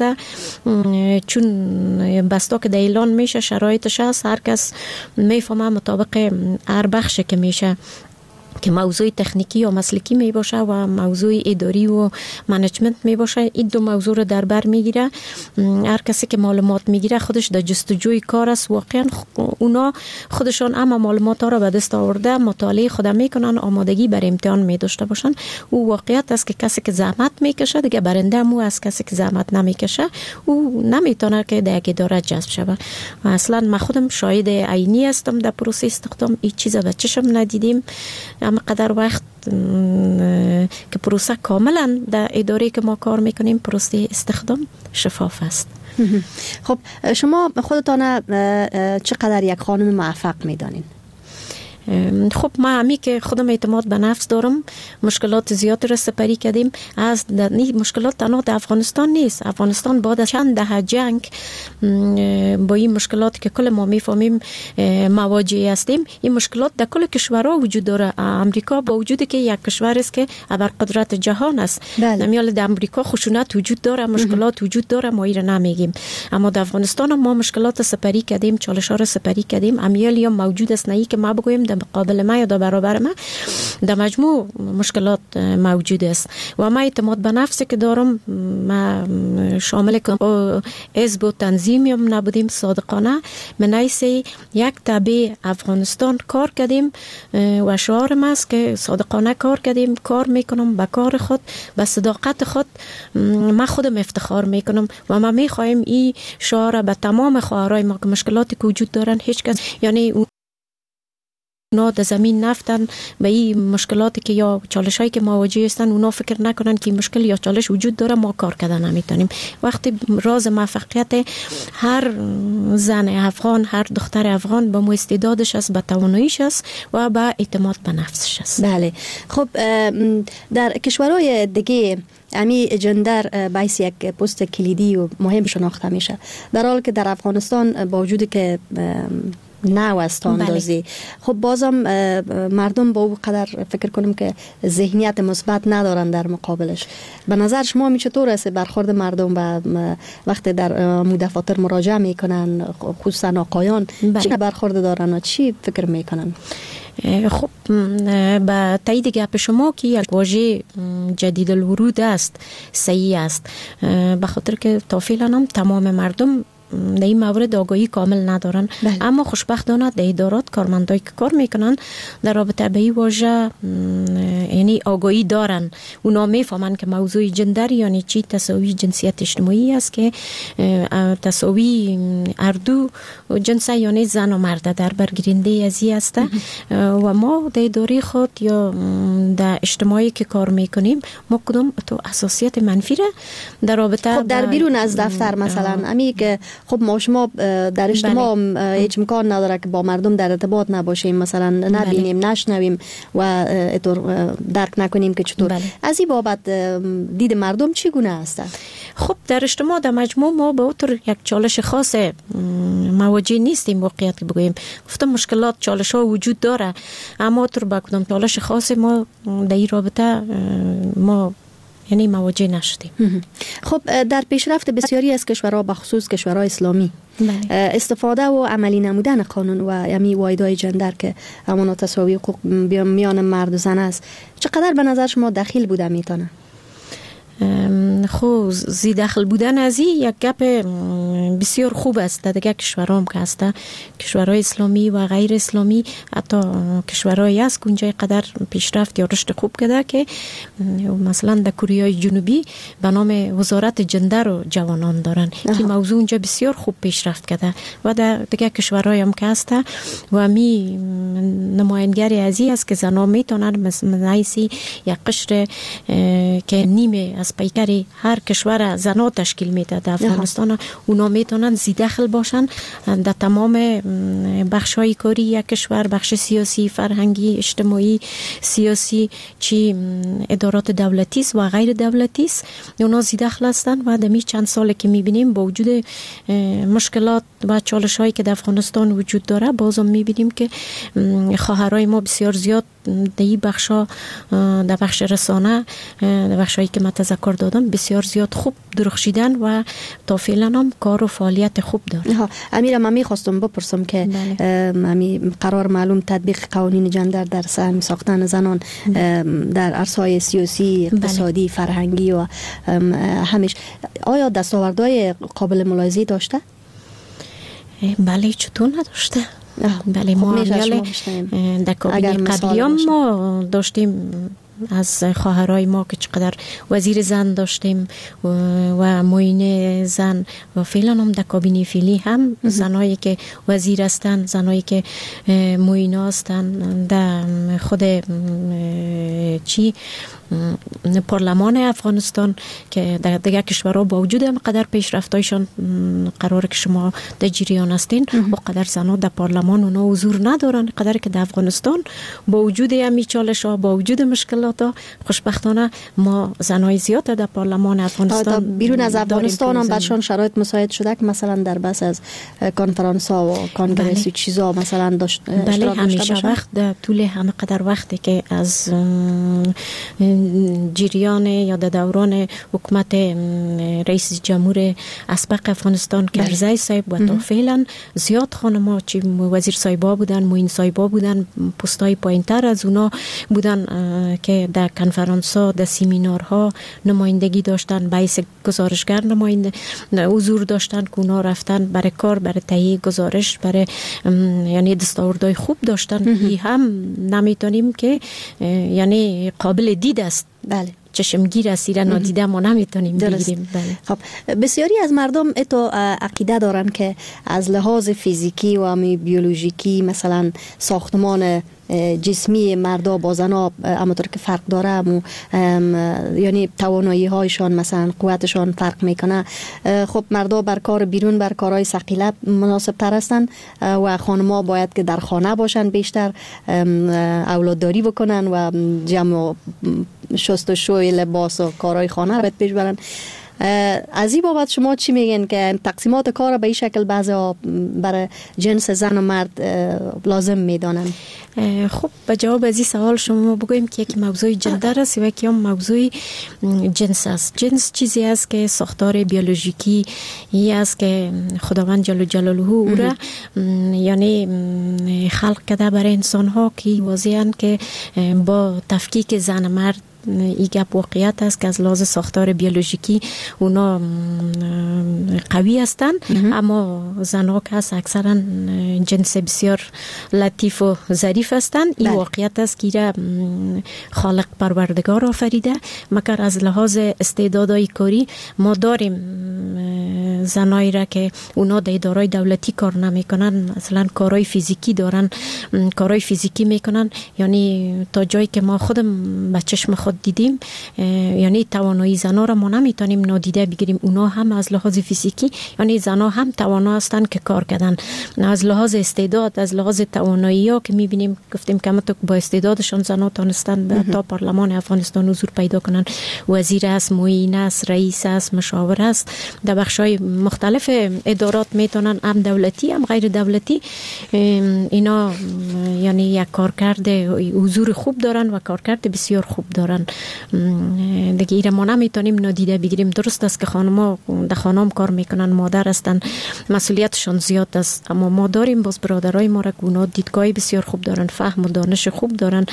چون بستا که در اعلان میشه شرایطش هست، هر کس میفهمه مطابق هر بخش که میشه که موضوع تکنیکی یا مسلکی می باشه و موضوع اداری و منیجمنت می باشه. این دو موضوع رو در بر میگیره. هر کسی که معلومات میگیره خودش در جستجوی کار است. واقعا اونا خودشان اما معلومات ها رو به دست آورده مطالعه خود میکنن، آمادگی بر امتحان می داشته باشن. او واقعیت است که کسی که زحمت میکشه دیگه برنده مو از کسی که زحمت نمیکشه او نمیتونه که در یک اداره جذب شود. و اصلا من خودم شاهد عینی هستم در پروسه استخدام. این چیزا به چشم ندیدیم. اما قدر وقت که پروسه کاملا در اداره که ما کار میکنیم پروسه استخدام شفاف است. خب شما خودتان چقدر یک خانم موفق میدانین؟ خب ما همی که خودم اعتماد به نفس دارم، مشکلات زیادی را سپری کردیم. از مشکلات تنها در افغانستان نیست. افغانستان بعد از چند دهه جنگ با این مشکلات که کل ما میفهمیم مواجه هستیم، این مشکلات در کل کشورها وجود داره. امریکا با وجودی که یک کشور است که ابرقدرت جهان است، نمیال در امریکا خشونت وجود داره، مشکلات وجود داره، ما این را نمیگیم. اما در افغانستان ما مشکلات سپری کردیم، چالش‌ها را سپری کردیم. امیالی هم موجود است، نه که ما بگویم در مقابل ما یا در برابر ما، در مجموع مشکلات موجود است. و ما اعتماد به نفسی که دارم، ما شامل حزب و تنظیمیم نبودیم صادقانه، من ایسی یک تابع افغانستان کار کردیم و شعارم است که صادقانه کار کردیم، کار میکنم به کار خود، به صداقت خود ما خودم افتخار میکنم و ما میخوایم این شعار به تمام خواهرای ما که مشکلاتی که وجود دارن هیچ کس یعنی اونا در زمین نفتن به این مشکلاتی که یا چالش هایی که مواجه هستن اونا فکر نکنن که مشکل یا چالش وجود داره ما کار کردن نمیتونیم. وقتی راز موفقیت هر زن افغان، هر دختر افغان به استعدادش است، به تواناییش است و به اعتماد به نفسش است. بله. خب در کشورهای دیگه امی جندر باعث یک پست کلیدی و مهم شناخته میشه، در حالی که در افغانستان با وجود که نو است اندازی خب بازم مردم با او قدر فکر کنم که ذهنیت مثبت ندارن در مقابلش. به نظر شما می چطور است برخورد مردم و وقتی در دفاتر مراجعه میکنن، خصوصا آقایان چه برخورد دارن و چی فکر میکنن؟ خب با تایید گپ شما که یک واژه جدید الورود است، صحیح است، به خاطر که تا فعلا هم تمام مردم در این مورد آگاهی کامل ندارن. اما خوشبختانه در ادارات کارمندایی که کار میکنن در رابطه به این واژه یعنی آگاهی دارن. اونا میفهمن که موضوع جندر یعنی چی، تساوی جنسیت اجتماعی است که تساوی اردو جنس یعنی زن و مرد در برگیرنده ازی است. و ما در اداره خود یا در اجتماعی که کار میکنیم ما کدام تو اساسیت منفی را در رابطه خب در بیرون از دفتر مثلا امی که خب ما شما در اجتماع هیچ امکان نداره که با مردم در ارتباط نباشیم، مثلا نبینیم، نشنویم و اطور درک نکنیم که چطور. از این بابت دید مردم چگونه است؟ خب در اجتماع در مجموع ما به اطور یک چالش خاص مواجه نیستیم. واقعیت که بگوییم گفتم مشکلات چالش ها وجود داره، اما اطور با کدام چالش خاص ما در این رابطه ما یعنی مواجه نشدیم. خب در پیشرفت بسیاری از کشورها بخصوص کشورهای اسلامی استفاده و عملی نمودن قانون و یعنی واحدهای جندر که همون تساوی حقوق میان مرد و زن است چقدر به نظر شما دخیل بوده میتونه؟ خب زی داخل بودن از این یک گپ بسیار خوب است. در دیگه کشورها هم که هست، کشورهای اسلامی و غیر اسلامی، حتی کشورهایی هست که اونجا قدر پیشرفت یا رشد خوب کرده که مثلا در کره جنوبی به نام وزارت جندر و جوانان دارن که موضوع اونجا بسیار خوب پیشرفت کرده و در دیگه کشورهای هم که هست و می نمایندگی از این است که زنان میتونن مثلا یک قشر که نیمه از پیکری هر کشور زنا تشکیل میده در افغانستان، اونا میتونن زیدخل باشن در تمام بخش‌های کاری یک کشور، بخش سیاسی، فرهنگی، اجتماعی، سیاسی، چی ادارات دولتی است و غیر دولتی است، اونا زیدخل هستن و در چند ساله که میبینیم با وجود مشکلات و چالش‌هایی که در افغانستان وجود داره بازم میبینیم که خواهرای ما بسیار زیاد در این بخشا، در بخش رسانه، در بخشایی که من تذکر دادم بسیار زیاد خوب درخشیدن و تا فعلا هم کار و فعالیت خوب دارن. امیرم من میخواستم بپرسم که قرار معلوم تطبیق قوانین جندر در ساختن زنان در عرصه‌های سیاسی، اقتصادی، فرهنگی و همیش آیا دستاوردهای قابل ملاحظه‌ای داشته؟ بله، چطور نداشته؟ بله، ما در کابینه قبلی هم ما داشتیم از خواهرای ما که چقدر وزیر زن داشتیم و معین زن و فعلا هم در کابینه فعلی هم زنایی که وزیر هستن، زنایی که معین هستن در خود پارلمان افغانستان که در دیگر کشورها با وجود هم قدر پیشرفتایشان قراره که شما در جریان هستین و قدر زنها در پارلمان اونا حضور ندارن، قدر که در افغانستان با وجود همی چالش ها، با وجود مشکلات ها، خوشبختانه ما زنهای زیاد در پارلمان افغانستان بیرون از افغانستان هم برشان شرایط مساعد شده که مثلا در بس از کنفرانس ها و کانگرس و چیزا مثلا بله، همیشه وقت در طول همه قدر وقتی که از جریان یا در دوران حکومت رئیس جمهور اسبق افغانستان کرزی صاحب و تا فعلا زیاد خانم‌ها چی وزیر صاحبا بودن، معین صاحبا بودن، پستای پایین‌تر از اونا بودن که در کنفرانس‌ها، در سمینارها نمایندگی داشتن، باعث گزارشگر نماینده حضور داشتن که اونا رفتن برای کار، برای تهیه گزارش، برای یعنی دستاوردهای خوب داشتن. هم نمیتونیم که یعنی قابل دید است. بله. چشمگیر است، را نادیده ما نمیتونیم بگیریم. خب بسیاری از مردم اتو عقیده دارن که از لحاظ فیزیکی و بیولوژیکی مثلا ساختمان جسمی مردا با زنا همونطور که فرق داره یعنی توانایی هایشان مثلا قوتشان فرق میکنه. خب مردا بر کار بیرون بر کارهای ثقیله مناسب تر هستن و خانم‌ها باید که در خانه باشن، بیشتر اولادداری بکنن و جمع شست و شوی لباس و کارهای خانه رو پیش برن. از این بابت شما چی میگن که تقسیمات کار به این شکل بعضا برای جنس زن و مرد لازم میدانن؟ خب به جواب از این سوال شما بگویم که یک موضوع جندر است و یکی هم موضوع جنس است. جنس چیزی است که ساختار بیولوژیکی ای است که خداوند جل جلاله او را یعنی خلق کرده برای انسان ها که واضحاً که با تفکیک زن مرد این گپ واقعیت است که از لحاظ ساختار بیولوژیکی اونا قوی هستند، اما زنها که هست اکثرا جنس بسیار لطیف و ظریف هستند. این واقعیت است که خالق پروردگار آفریده، مگر از لحاظ استعدادهای کاری ما داریم زنایی را که اونا در ادارای دولتی کار نمیکنن، مثلا کارهای فیزیکی دارن، کارهای فیزیکی میکنن، یعنی تا جایی که ما خودم به چشم خود دیدیم، یعنی توانایی زنا را ما نمیتونیم نادیده بگیریم. اونا هم از لحاظ فیزیکی یعنی زنا هم توانا هستند که کار کردن، از لحاظ استعداد، از لحاظ توانایی ها که میبینیم گفتیم که تو با استعدادشان زنا تونستن تا پارلمان افغانستان حضور پیدا کنن، وزیر است، معین است، رئیس است، مشاور است، در بخشای مختلف ادارات میتونن، هم دولتی هم غیر دولتی. اینا یعنی یک کارکرد حضور خوب دارن و کارکرد بسیار خوب دارن. دیگه ایره ما نمیتونیم نادیده بگیریم. درست است که خانم‌ها در خانه‌ام کار میکنن، مادر هستن، مسئولیتشان زیاد است، اما ما داریم باز برادرای ما را که اونا دیدگاهی بسیار خوب دارن، فهم و دانش خوب دارن،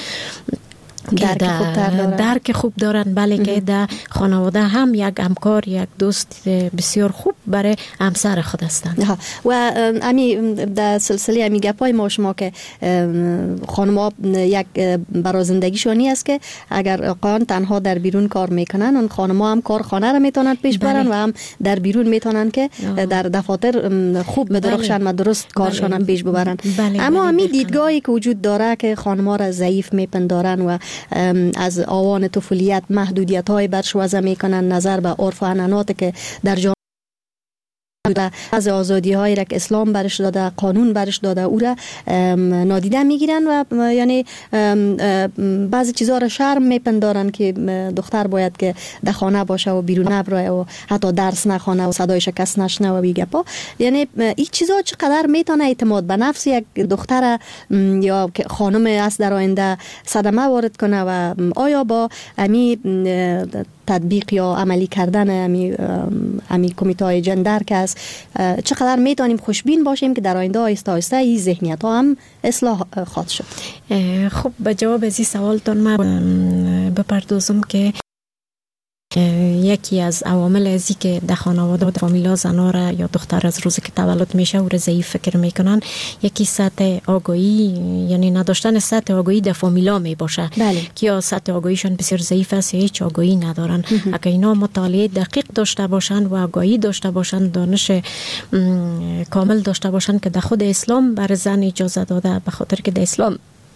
درک خوب دارن. بله که در خانواده هم یک همکار، یک دوست بسیار خوب برای همسر خود هستند. و امی در سلسله امی گپای ما شما که خانم‌ها یک برای زندگیشانی است که اگر آقایان تنها در بیرون کار میکنن، اون خانم‌ها هم کارخانه را میتونن پیش برن و هم در بیرون میتونن که در دفاتر خوب بدرخشن و درست کارشان هم پیش ببرن. اما امی دیدگاهی که وجود داره که خانم‌ها را ضعیف میپندارن و از آوان طفولیت محدودیت‌های برش وضع میکنن، نظر به عرف و عنعنات که در جامعه از آزادی‌هایی را که اسلام برش داده، قانون برش داده، او را نادیده میگیرن و یعنی بعضی چیزها را شرم میپندارن که دختر باید که در خانه باشه و بیرون نبره و حتی درس نخونه و صدای شکست نشنه و بیگپا. یعنی این چیزها چقدر میتونه اعتماد به نفس یک دختر یا خانم است در آینده صدمه وارد کنه و آیا با امی تطبیق یا عملی کردن امی کمیته جندر که است چقدر میتونیم خوشبین باشیم که در آینده آیسته آیسته این ذهنیت ها هم اصلاح خواهد شد؟ خب به جواب از این سوالتون من بپردازم که یکی از عوامل ازی که در خانواده و فامیلا زنا را یا دختر از روزی که تولد میشه او را ضعیف فکر میکنن، یکی سطح آگاهی، یعنی نداشتن سطح آگاهی در فامیلا می باشه که یا سطح آگاهیشان بسیار ضعیف است یا هیچ آگاهی ندارن. اگر اینا مطالعه دقیق داشته باشن و آگاهی داشته باشن، دانش کامل داشته باشن که در خود اسلام بر زن اجازه داده، به خاطر که در اسلام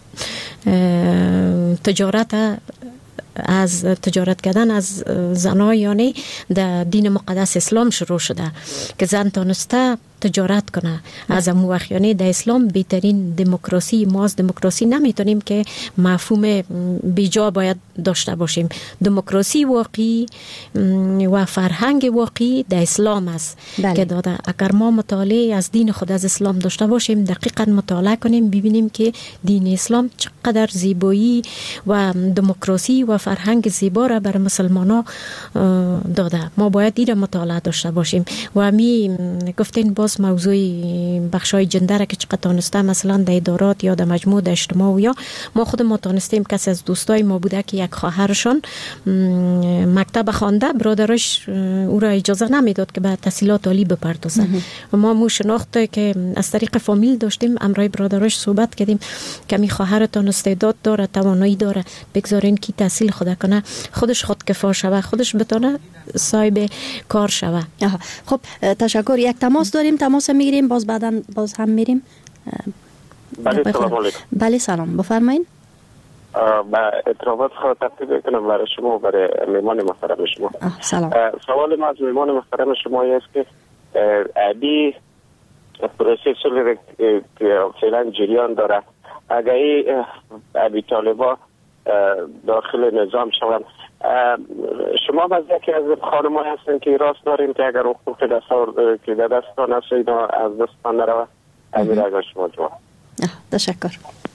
تجارت کردن از زنها یعنی در دین مقدس اسلام شروع شده که زن تانسته تجارت کنه از امو وقت. یعنی در اسلام بهترین دموکراسی، ما از دموکراسی نمیتونیم که مفهوم بیجا باید داشته باشیم. دموکراسی واقعی و فرهنگ واقعی در اسلام است که داده. اگر ما مطالعه از دین خود از اسلام داشته باشیم، دقیقاً مطالعه کنیم، ببینیم که دین اسلام چقدر زیبایی و دموکراسی و فرهنگ زیبا را بر مسلمانان داده. ما باید این مطالعه داشته باشیم. و می گفتین باز موضوع بخشای جندر که چقدر تانسته مثلا در ادارات یا در مجموع در اجتماع، یا ما خود ما تانستیم، کسی از دوستای ما بوده که یک خواهرشان مکتب خوانده، برادرش او را اجازه نمیداد که به تحصیلات عالی بپردازه. و ما مو شناخته که از طریق فامیل داشتیم، امرای برادرش صحبت کردیم که می خواهرتان استعداد داره، توانایی داره، بگذارین که تحصیل خود کنه، خودش خودکفا شوه، خودش بتونه صاحب کار شوه. خب تشکر. یک تماس داریم، تماس میگیریم، بعدا باز هم میریم. بله سلام علیکم. بله سلام، بفرمایید. با اطلاعات خود تقدیم کنم برای شما، برای مهمان محترم شما. سلام. سوال ما از مهمان محترم شما است که ابی پروسه صلح که فعلا جریان داره، اگر ابی طالبا داخل نظام شوند، شما از یکی از خانم‌ها هستین که راست دارین که اگر حقوق که در دستان است اینا از دستان نروه؟ امیر اگر شما جواب. تشکر.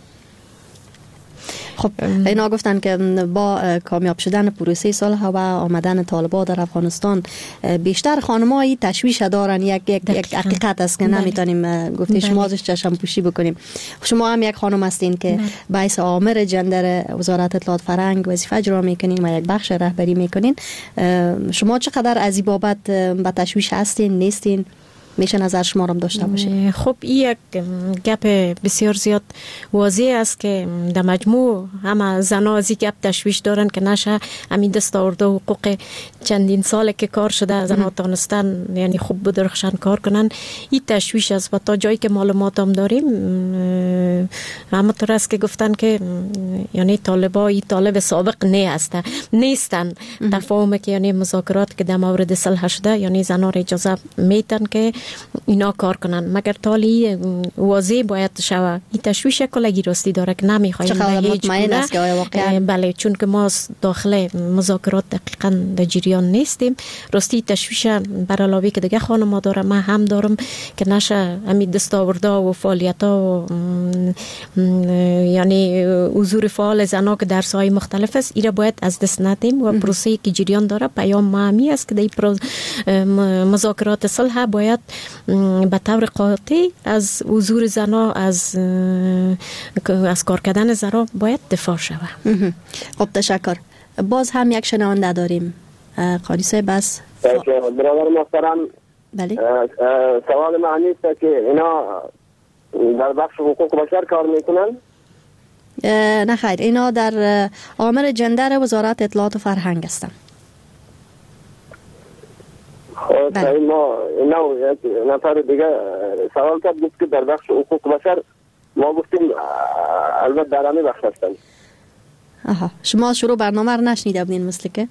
خب اینا گفتن که با کامیاب شدن پروسه صلح و آمدن طالبان در افغانستان بیشتر خانم‌ها تشویش دارن. یک حقیقت است که نمیتونیم گفته شما ازش چشم پوشی بکنیم. شما هم یک خانم هستین که باعث آمر جندر وزارت اطلاعات فرهنگ وظیفه اجرا میکنین و یک بخش رهبری میکنین. شما چقدر از این بابت به تشویش هستین نیستین؟ میشه نظر شما رو داشته باشید. خب این یک گپ بسیار زیاد واضح است که در مجموع همه زنها از این گپ تشویش دارن که نشه همین دست آورده حقوق چندین ساله که کار شده زنها تانستن یعنی خوب بدرخشان کار کنن. این تشویش است و تا جایی که معلومات هم داریم همونطور است که گفتن که یعنی طالبای طالب سابق نیستن. تفاهم که یعنی مذاکرات که در مورد صلح شده یعنی زنها را اجازه میتن که اینا کار کنن، مگر تالی واضح باید شوه. این تشویش کلگی راستی داره که نمیخوایم به هیچ گونه. بله، چون که ما داخل مذاکرات دقیقاً در جریان نیستیم. راستی تشویش بر علاوه که دیگه خانم داره، من هم دارم که نشه همین دستاورده و فعالیت ها یعنی حضور فعال زنها که در ساحه مختلف است ایره باید از دست ندیم و پروسه که جریان داره پیام ما همی است که در مذاکرات صلح باید به طور قاطع از حضور زنها از کار کردن زنها باید دفاع شود. خب تشکر. باز هم یک شنونده داریم. قاضی صاحب بس برادر محترم، بله سوال معنی است که اینا در بخش حقوق بشر کار میکنن؟ نه خیر، اینا در آمر جندر وزارت اطلاعات و فرهنگ هستن. خب ما اینا یک نفر دیگه سوال کرد گفت که در بخش حقوق بشر، ما گفتیم البته در همه بخش هستن. شما شروع برنامه رو نشنیده بودین مثل که؟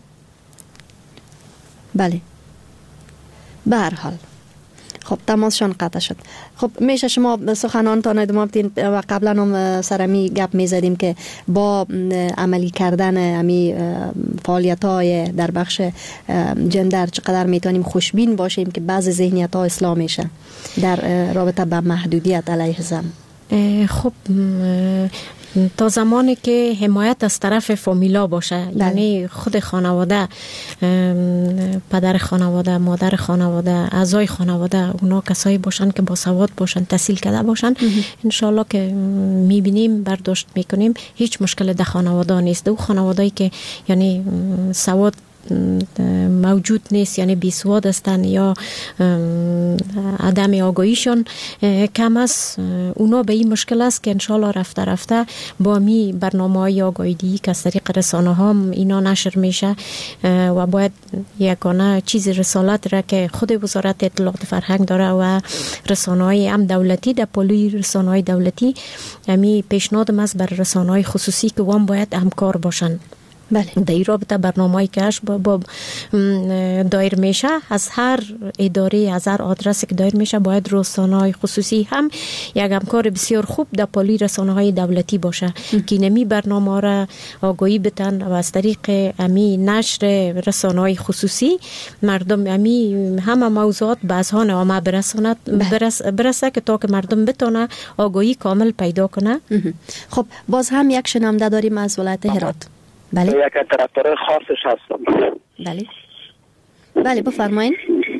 بله. به هر حال خب تماسشان قطع شد. خب میشه شما سخنانتان ادامه بدین و قبلا هم سرمی گپ میزدیم که با عملی کردن امی فعالیت‌های در بخش جندر چقدر میتونیم خوشبین باشیم که بعض ذهنیت‌ها اصلاح میشه در رابطه با محدودیت علیه زن. خب تا زمانی که حمایت از طرف فامیلا باشه، یعنی خود خانواده، پدر خانواده، مادر خانواده، اعضای خانواده، اونا کسایی باشن که با سواد باشن، تحصیل کرده باشن، انشالله که میبینیم برداشت میکنیم هیچ مشکل در خانواده نیست. دو خانواده‌ای که یعنی سواد موجود نیست، یعنی بیسواد هستن یا عدم آگاهیشون کم است، اونا به این مشکل است که انشالله رفته رفته با می برنامه‌های آگاهی که از طریق رسانه ها اینا نشر میشه و باید یکانه چیز رسالت را که خود وزارت اطلاعات فرهنگ داره و رسانه های هم دولتی در پلوی رسانه های دولتی همی پیشنهادم است بر رسانه های خصوصی که وام باید همکار باشن. بله. در این رابطه برنامه‌ای که با دایر میشه از هر اداره، از هر آدرسی که دایر میشه باید رسانه‌های خصوصی هم یک همکار بسیار خوب در پالی رسانه‌های دولتی باشه که نمی برنامه را آگاهی بدن و از طریق امی نشر رسانه‌های خصوصی مردم امی همه موضوعات به اذهان عامه برسه که تا که مردم بتونه آگاهی کامل پیدا کنه. خب باز هم یک شنونده داریم از ولایت هرات. بله. یک طرفدار خاصش هستم. بله. بله بفرمایید.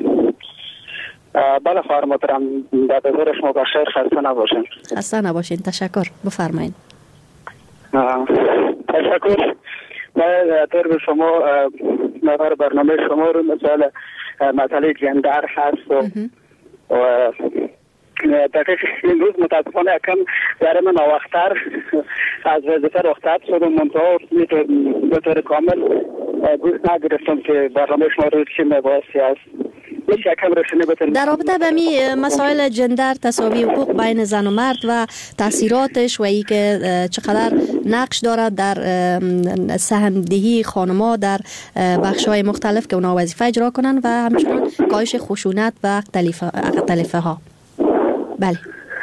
بله خواهر محترم، بعد از ظهر شما بخیر، خسته نباشین. خسته نباشین، تشکر. بفرمایید. تشکر. ما طور به شما نظر برنامه شما رو مسئله جندر هست و دقیق امروز متاسفانه کم در من وقتر از وظیفه رخصت شدم، منتها به طور کامل گوش نگرفتم که برنامه شما رو چی مباحثی است. در رابطه به می مسائل جندر، تساوی حقوق بین زن و مرد و تاثیراتش و ای که چقدر نقش دارد در سهمدهی خانم‌ها در بخش‌های مختلف که اونا وظیفه اجرا کنن و همچنین کاهش خشونت و اختلافه ها. بله.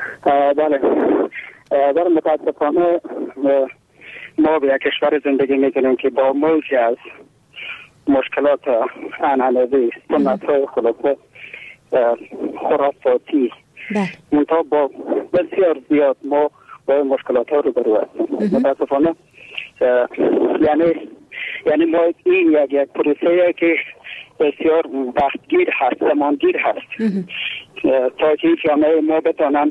در متاسفانه ما به یک کشور زندگی میکنیم که با موجی از مشکلات عنعنوی، سنت‌های خلاصه خرافاتی، منتها با بسیار زیاد ما با مشکلات ها رو برو هستیم. متاسفانه یعنی ما این یک پروسه که بسیار وقتگیر هست، زمانگیر هست تا که جامعه ما بتانن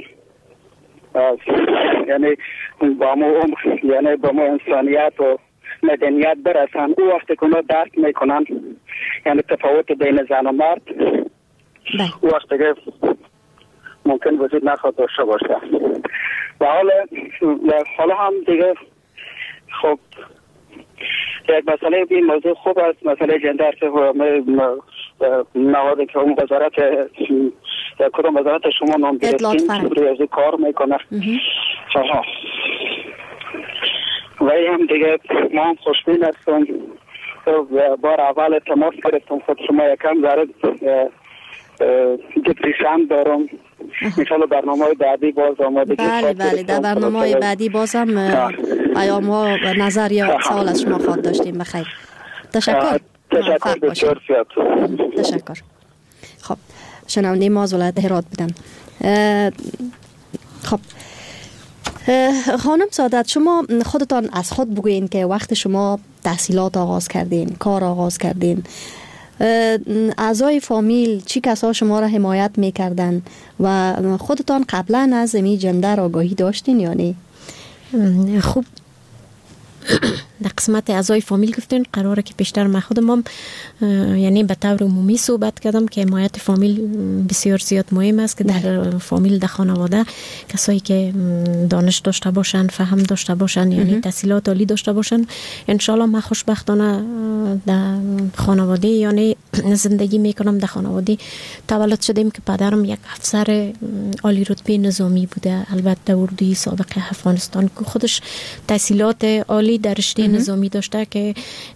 یعنی با ما انسانیت و مدنیت برسن. او وقتی که اونا درک میکنن یعنی تفاوت بین زن و مرد، او وقتی که ممکن وجود نخواهد داشته باشه. و حالا هم دیگه خب یک مسئله این موضوع خوب است، مسئله جندر که نهاده که اون وزارت کدام وزارت شما نام گرفتین روی کار میکنه. و این هم دیگه ما هم خوشبین هستم. بار اول تماس گرفتم خود شما یکم ذره دپریشن دارم. انشالله برنامه بعدی باز آماده. بله در برنامه بعدی باز هم پیام ها و نظر یا سوال از شما خواهد داشتیم. بخیر. تشکر بسیار زیاد. تشکر. خب شنونده ما از ولایت هرات بودن. خب خانم سعادت، شما خودتان از خود بگوین که وقت شما تحصیلات آغاز کردین، کار آغاز کردین، اعضای فامیل چی کسا شما را حمایت میکردن و خودتان قبلا از این جندر آگاهی داشتین یا نه؟ خوب در قسمت اعضای فامیل گفتین قراره که بیشتر من خودم یعنی به طور عمومی صحبت کردم که حمایت فامیل بسیار زیاد مهم است که در فامیل در خانواده کسایی که دانش داشته باشن، فهم داشته باشن، یعنی تحصیلات عالی داشته باشن، انشالله من خوشبختانه در خانواده یعنی زندگی میکنم. در خانواده تولد شدیم که پدرم یک افسر عالی رتبه نظامی بوده، البته اردوی سابق افغانستان، که خودش تحصیلات عالی در رشته نظامی داشته که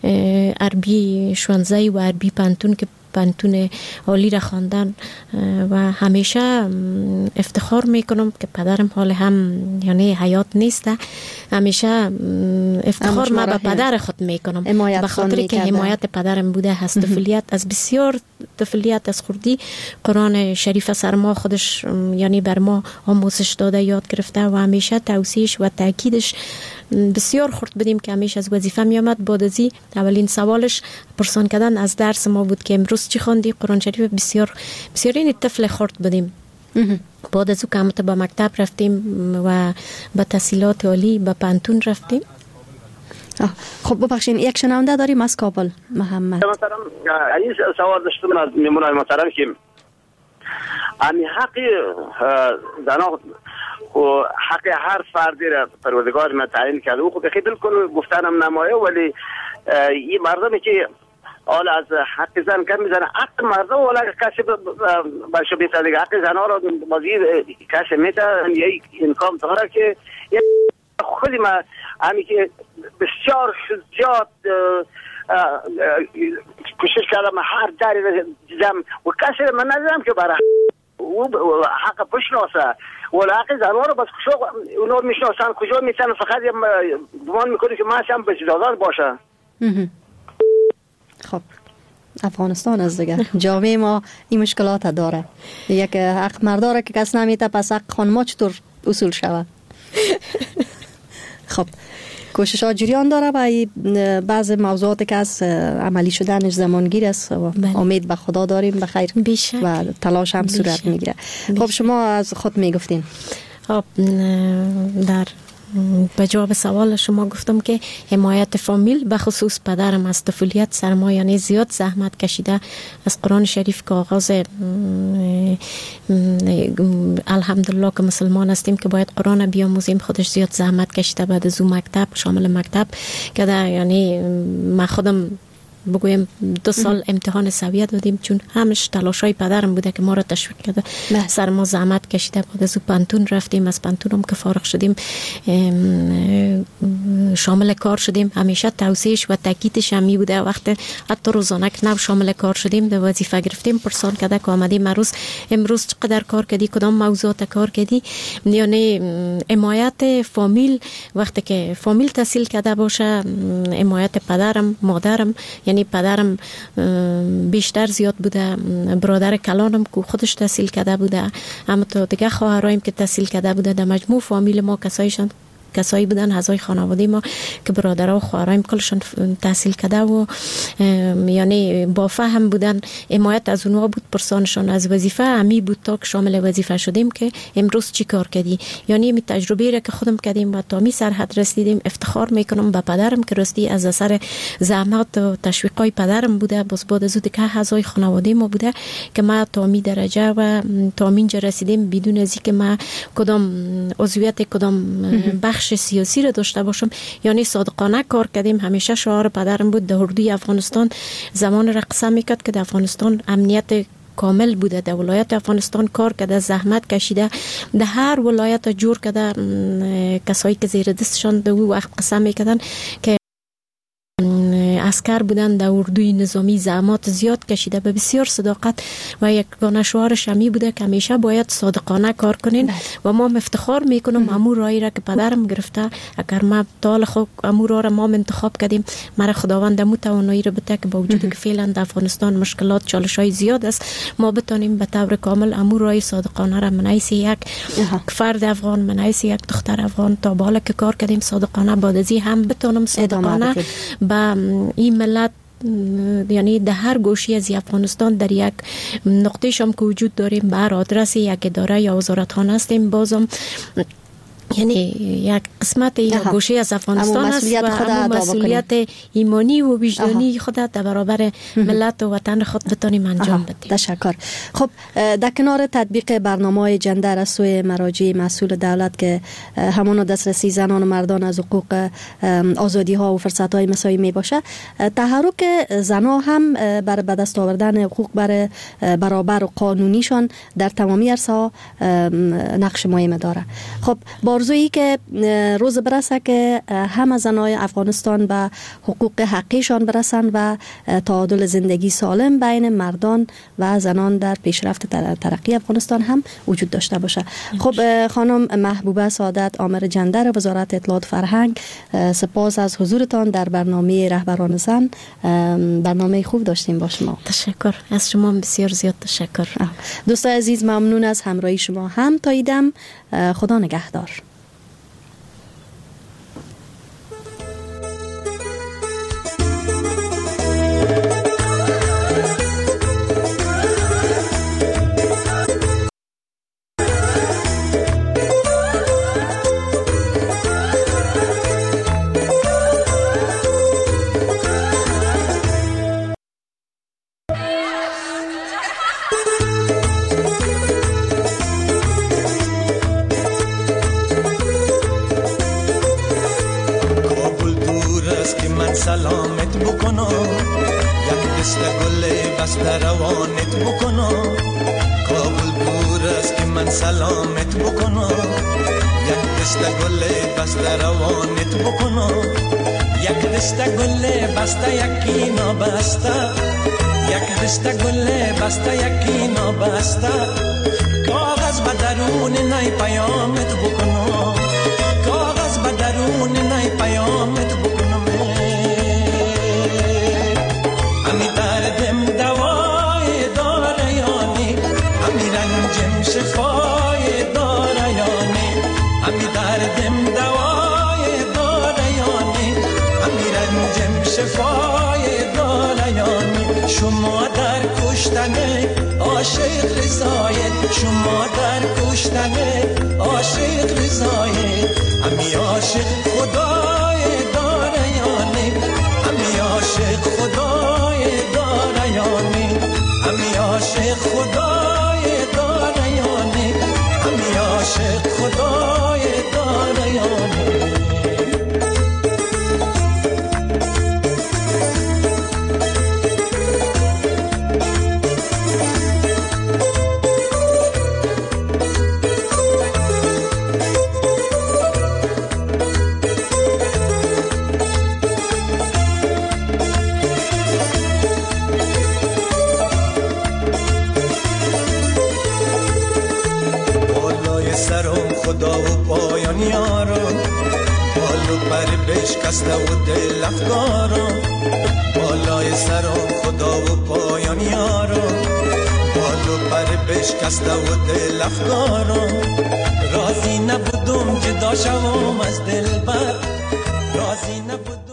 عربی شونزایی و عربی پنتون که پنتون عالی را خواندن و همیشه افتخار میکنم که پدرم حال هم یعنی حیات نیست، همیشه افتخار ما به پدر خود میکنم به خاطر که حمایت پدرم بوده هست. طفولیت از بسیار طفولیت از خردی قرآن شریف سر ما خودش یعنی بر ما آموزش داده، یاد گرفته و همیشه توصیهش و تاکیدش بسیار خرد بدیم که همیشه از وظیفه می آمد. بعد از اولین سوالش پرسان کردن از درس ما بود که امروز چی خواندی؟ قرآن شریف. بسیار بسیار این طفل خرد بدیم. بعد از او که به مکتب رفتیم و به تحصیلات عالی به پنتون رفتیم. خب ببخشین یک شنونده داریم از کابل، محمد. مثلا این سوال داشتم از میمونای محترم که امی حق زنا و حق هر فردی را پروردگار ما تعیین کرده و خب بخی بالکل گفتنم نمایه، ولی این مردمی که حال از حق زن کم میزنه، حق مردم ولی کسی باشه بیتا دیگه حق زن ها را بازی کسی میتا یک انکام داره که خودی ما همی که بسیار زیاد کوشش کردم هر داری دیدم و کسی من ندیدم که برای حق بشناسه ولی حق زنها رو بس کجا اونا میشناسن، کجا میتونن، فقط گمان میکنه که من هم بسیار باشه. خب افغانستان از دیگه جامعه ما این مشکلات داره، یک حق مرداره که کس نمیته، پس حق خانما چطور اصول شود؟ خب کوشش ها جریان داره و بعض موضوعاتی که از عملی شدنش زمانگیر است و امید به خدا داریم بخیر و تلاش هم صورت میگیره. خب شما از خود میگفتین. خب در به جواب سوال شما گفتم که حمایت فامیل به خصوص پدرم از طفولیت سر ما یعنی زیاد زحمت کشیده از قرآن شریف که آغاز الحمدلله که مسلمان هستیم که باید قرآن بیاموزیم خودش زیاد زحمت کشیده بعد از اون مکتب شامل مکتب که یعنی من خودم بگویم 2 سال امتحان سویه دادیم چون همش تلاشای پدرم بوده که ما را تشویق کرده سر ما زحمت کشیده بعد از پانتون رفتیم از پانتون هم که فارغ شدیم شامل کار شدیم همیشه توصیهش و تاکیدش همی بوده وقت حتی روزانه که شامل کار شدیم در وظیفه گرفتیم پرسان کرده که آمدیم امروز چقدر کار کردی کدام موضوعات کار کردی یعنی حمایت فامیل وقتی که فامیل تحصیل کرده باشه حمایت پدرم مادرم یعنی پدرم بیشتر زیاد بوده برادر کلانم که خودش تحصیل کرده بوده اما تو دیگه خواهرایم که تحصیل کرده بوده در مجموع فامیل ما کسایی بودن اعضای خانواده ما که برادرها و خواهرایم کلشون تحصیل کرده و یعنی با فهم بودن حمایت از اونها بود پرسانشان از وظیفه همی بود تا که شامل وظیفه شدیم که امروز چی کار کردی یعنی می تجربه را که خودم کردیم و تا می سرحد رسیدیم افتخار میکنم به پدرم که راستی از اثر زحمت و تشویقای پدرم بوده باز بعد از که اعضای خانواده ما بوده که ما تا می درجه و تا اینجا رسیدیم بدون از اینکه ما کدام عضویت کدام بخش سیاسی را داشته باشم یعنی صادقانه کار کردیم همیشه شعار پدرم بود در اردوی افغانستان زمان را قسم میکرد که در افغانستان امنیت کامل بوده در ولایت افغانستان کار کرده زحمت کشیده در هر ولایت جور کرده کسایی که زیر دستشان در وقت قسم میکردن که عسکر بودن در اردوی نظامی زحمات زیاد کشیده به بسیار صداقت و یگانه شعار شمی بوده که همیشه باید صادقانه کار کنین و ما افتخار میکنم امور رایی را که پدرم گرفته اگر ما طال خود امور را ما انتخاب کردیم مرا خداوند مو توانایی را بده که با وجود که فعلا در افغانستان مشکلات چالش‌های زیاد است ما بتونیم به طور کامل امور رایی صادقانه را منایس یک فرد افغان منایس یک دختر افغان تا بالا که کار کردیم صادقانه بعد از هم بتونم صادقانه با این ملت یعنی در هر گوشه از افغانستان در یک نقطه شام که وجود داریم بر آدرس یک اداره یا وزارتخانه هستیم بازم یعنی یک قسمت یا گوشه از افغانستان است و مسئولیت ایمانی و وجدانی خود در برابر ملت و وطن خود بتانیم انجام بدیم. تشکر. خب در کنار تطبیق برنامه‌های جندر از سوی مراجع مسئول دولت که همون دسترسی زنان و مردان از حقوق آزادی ها و فرصت های مساوی می باشه تحرک زنها هم بر به دست آوردن حقوق بر برابر و قانونیشان در تمامی عرصه‌ها نقش مهم داره. خب آرزویی که روز برسه که همه زنای افغانستان به حقوق حقیقیشان برسن و تعادل زندگی سالم بین مردان و زنان در پیشرفت ترقی افغانستان هم وجود داشته باشه. خب خانم محبوبه سعادت آمر جندر وزارت اطلاعات فرهنگ سپاس از حضورتان در برنامه رهبران زن. برنامه خوب داشتیم با شما. تشکر از شما بسیار زیاد تشکر. دوستان عزیز ممنون از همراهی شما هم تا ایدم. خدا نگهدار. سلامت بکنم یک دست گل بسته روانت بکنم کابل دور است که من سلامت بکنم یک دست گل بسته روانت بکنم یک دست گل بسته یکی نابسته یک دست گل بسته یکی نابسته کاغذ به درون نای پیامت بکنم کاغذ به درون نای پیامت بکنم شفای داره یانی همی دردم دوای داره یانی همی رنجم شفای داره یانی شما در کشتن عاشق رضایت، شما در کشتن عاشق رضایت. همی عاشق خدای داریانه، همی عاشق خدای داریانه، همی عاشق خدای داریانه، همی عاشق خدای داریانه. خدا و پایان یارم، بالو پر بشکسته و دل افکارم. بالای سرم خدا و پایان یارم، بالو پر بشکسته و دل افکارم. راضی نبودم جدا شوم از دلبر، راضی نبودم